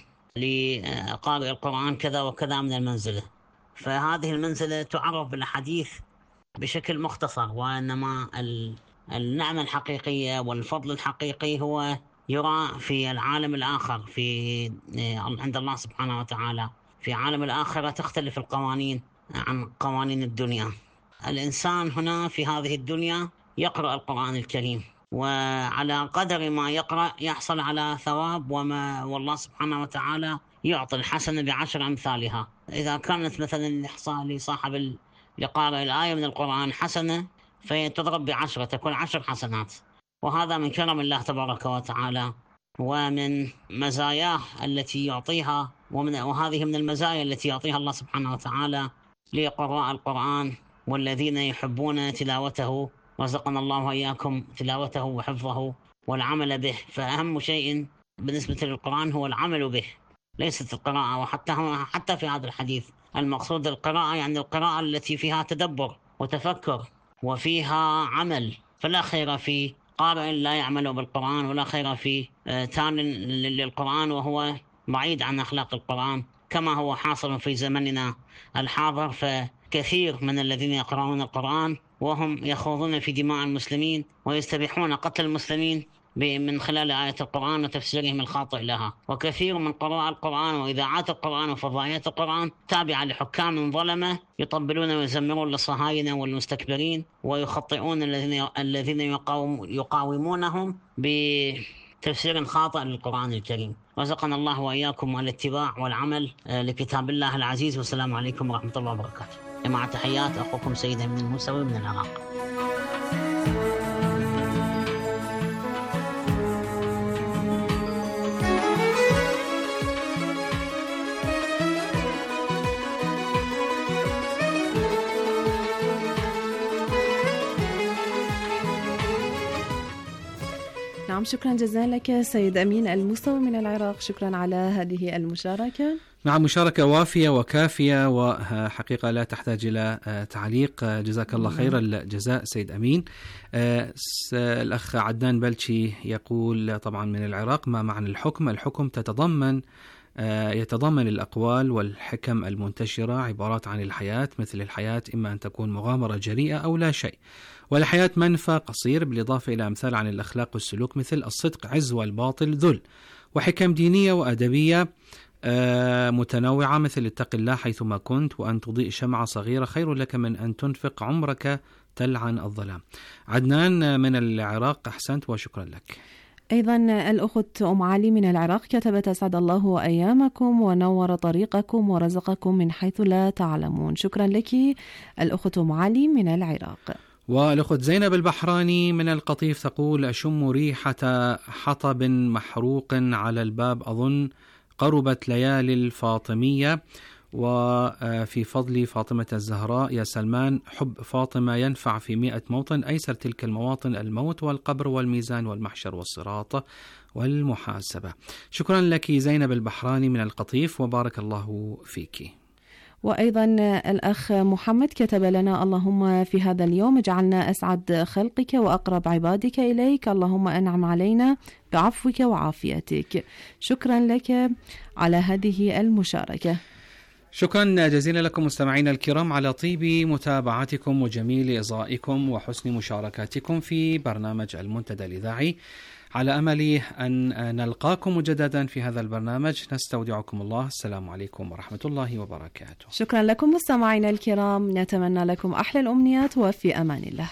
لقارئ القرآن كذا وكذا من المنزلة، فهذه المنزلة تعرف بالحديث بشكل مختصر، وإنما النعمة الحقيقية والفضل الحقيقي هو يرى في العالم الآخر، في عند الله سبحانه وتعالى. في عالم الآخرة تختلف القوانين عن قوانين الدنيا. الإنسان هنا في هذه الدنيا يقرأ القرآن الكريم، وعلى قدر ما يقرأ يحصل على ثواب، وما والله سبحانه وتعالى يعطي الحسنة بعشر أمثالها. إذا كانت مثلا لصاحب لقارئ الآية من القرآن حسنة فهي تضرب بعشرة، تكون عشر حسنات. وهذا من كرم الله تبارك وتعالى ومن مزاياه التي يعطيها، ومن وهذه من المزايا التي يعطيها الله سبحانه وتعالى لقراء القرآن والذين يحبون تلاوته. رزقنا الله وإياكم تلاوته وحفظه والعمل به. فأهم شيء بالنسبة للقرآن هو العمل به، ليست القراءة. وحتى حتى في هذا الحديث المقصود القراءة يعني القراءة التي فيها تدبر وتفكر وفيها عمل. فلا خير في قارئ لا يعمل بالقرآن، ولا خير في تال للقرآن وهو بعيد عن أخلاق القرآن، كما هو حاصل في زمننا الحاضر. فكثير من الذين يقرؤون القرآن وهم يخوضون في دماء المسلمين ويستبيحون قتل المسلمين من خلال آية القرآن وتفسيرهم الخاطئ لها. وكثير من قراء القرآن وإذاعات القرآن وفضائيات القرآن تابعة لحكام ظلمة يطبلون ويزمرون للصهاينة والمستكبرين ويخطئون الذين الذين يقاوم يقاومونهم بتفسير خاطئ للقرآن الكريم. رزقنا الله وإياكم الاتباع والعمل لكتاب الله العزيز. والسلام عليكم ورحمة الله وبركاته. مع تحيات أخوكم سيد أمين الموسوي من العراق. نعم، شكرا جزيلا لك سيد أمين الموسوي من العراق. شكرا على هذه المشاركة. نعم، مشاركة وافية وكافية وحقيقة لا تحتاج إلى تعليق. جزاك الله خير الجزاء سيد أمين. الأخ عدنان بلشي يقول طبعا من العراق: ما معنى الحكم؟ الحكم تتضمن يتضمن الأقوال والحكم المنتشرة، عبارات عن الحياة، مثل الحياة إما أن تكون مغامرة جريئة أو لا شيء، والحياة منفى قصير، بالإضافة إلى أمثال عن الأخلاق والسلوك مثل الصدق عز والباطل ذل، وحكم دينية وأدبية متنوعة مثل اتق الله حيثما كنت، وأن تضيء شمعة صغيرة خير لك من أن تنفق عمرك تلعن الظلام. عدنان من العراق، أحسنت وشكرا لك. أيضا الأخت أم علي من العراق كتبت: أسعد الله أيامكم ونور طريقكم ورزقكم من حيث لا تعلمون. شكرا لك الأخت أم علي من العراق. والأخت زينب البحراني من القطيف تقول: أشم ريحة حطب محروق على الباب، أظن قربت ليالي الفاطمية، وفي فضل فاطمة الزهراء يا سلمان، حب فاطمة ينفع في مئة موطن، أيسر تلك المواطن الموت والقبر والميزان والمحشر والصراط والمحاسبة. شكرا لك زينب البحراني من القطيف وبارك الله فيك. وأيضا الأخ محمد كتب لنا: اللهم في هذا اليوم اجعلنا أسعد خلقك وأقرب عبادك إليك، اللهم أنعم علينا بعفوك وعافيتك. شكرا لك على هذه المشاركة. شكرا جزيلا لكم مستمعينا الكرام على طيب متابعتكم وجميل إصغائكم وحسن مشاركاتكم في برنامج المنتدى الإذاعي. على أمل أن نلقاكم مجددا في هذا البرنامج، نستودعكم الله. السلام عليكم ورحمة الله وبركاته. شكرا لكم مستمعينا الكرام، نتمنى لكم أحلى الأمنيات وفي أمان الله.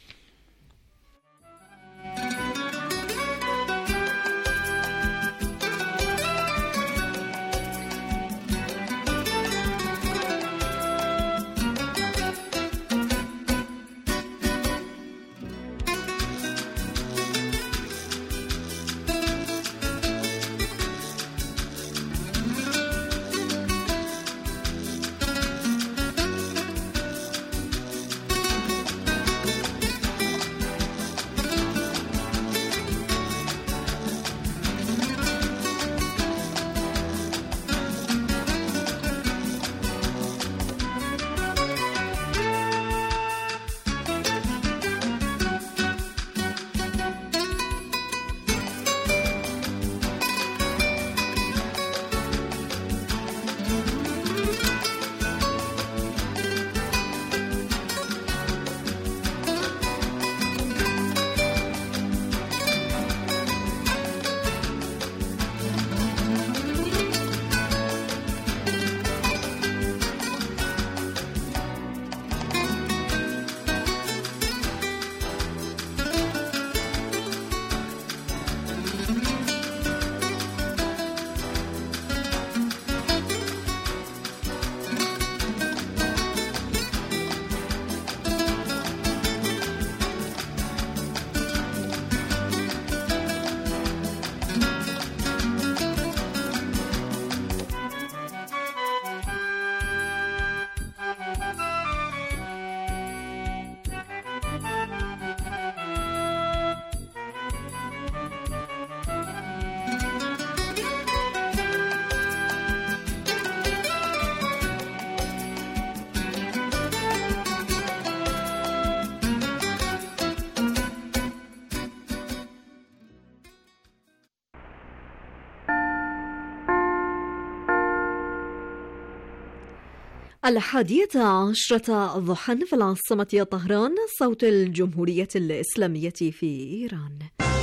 الحادية عشرة ضحى في العاصمة طهران، صوت الجمهورية الإسلامية في إيران.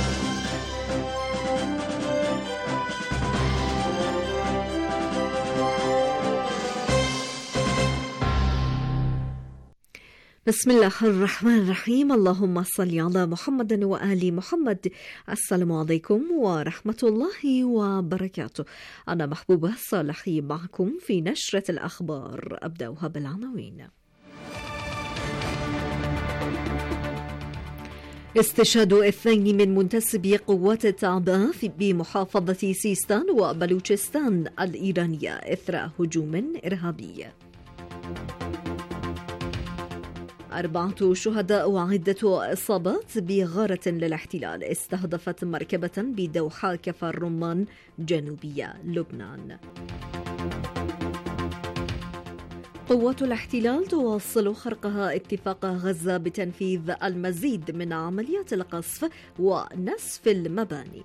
بسم الله الرحمن الرحيم. اللهم صل على محمد وآل محمد. السلام عليكم ورحمة الله وبركاته. أنا محبوبة صالحي معكم في نشرة الأخبار. أبدأها بالعناوين. استشهاد اثنين من منتسبي قوات التعبئة بمحافظة سيستان وبلوچستان الإيرانية إثر هجوم إرهابي. أربعة شهداء وعدة إصابات بغارة للاحتلال استهدفت مركبة بدوحة كفر رمان جنوبية لبنان. قوات الاحتلال تواصل خرقها اتفاق غزة بتنفيذ المزيد من عمليات القصف ونسف المباني.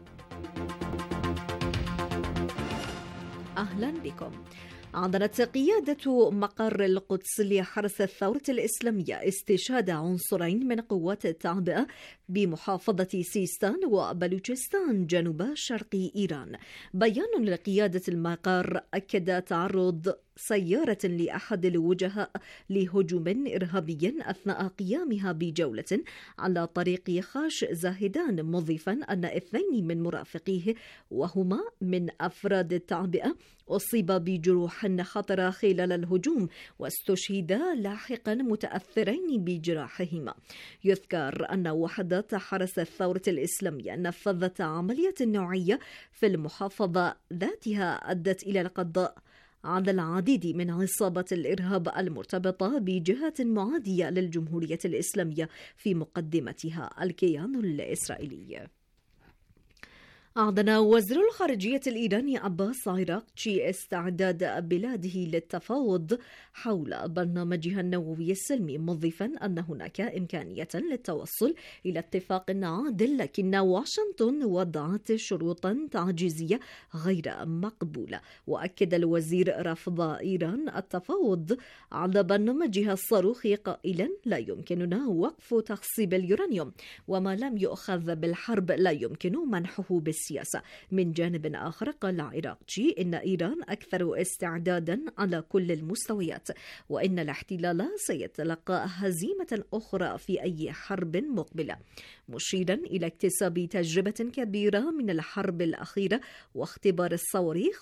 أهلا بكم. أعلنت قيادة مقر القدس لحرس الثورة الإسلامية استشهاد عنصرين من قوات التعبئة بمحافظة سيستان وبلوچستان جنوب شرق إيران. بيان لقيادة المقر أكد تعرض سيارة لأحد الوجهاء لهجوم إرهابي أثناء قيامها بجولة على طريق خاش زاهدان، مضيفا أن اثنين من مرافقيه وهما من أفراد التعبئة أصيب بجروح خطرة خلال الهجوم واستشهدا لاحقا متأثرين بجراحهما. يذكر أن وحدات حرس الثورة الإسلامية نفذت عملية نوعية في المحافظة ذاتها أدت إلى القضاء على العديد من عصابات الإرهاب المرتبطة بجهات معادية للجمهورية الإسلامية في مقدمتها الكيان الإسرائيلي. أعلن وزير الخارجية الإيراني عباس عراقچي استعداد بلاده للتفاوض حول برنامجها النووي السلمي، مضيفا أن هناك إمكانية للتوصل إلى اتفاق عادل، لكن واشنطن وضعت شروطا تعجيزية غير مقبولة. وأكد الوزير رفض إيران التفاوض على برنامجها الصاروخي قائلا: لا يمكننا وقف تخصيب اليورانيوم، وما لم يؤخذ بالحرب لا يمكن منحه بالسلام. السياسة. من جانب آخر قال عراقچي إن إيران أكثر استعدادا على كل المستويات، وإن الاحتلال سيتلقى هزيمة أخرى في أي حرب مقبلة، مشيرا إلى اكتساب تجربة كبيرة من الحرب الأخيرة واختبار الصواريخ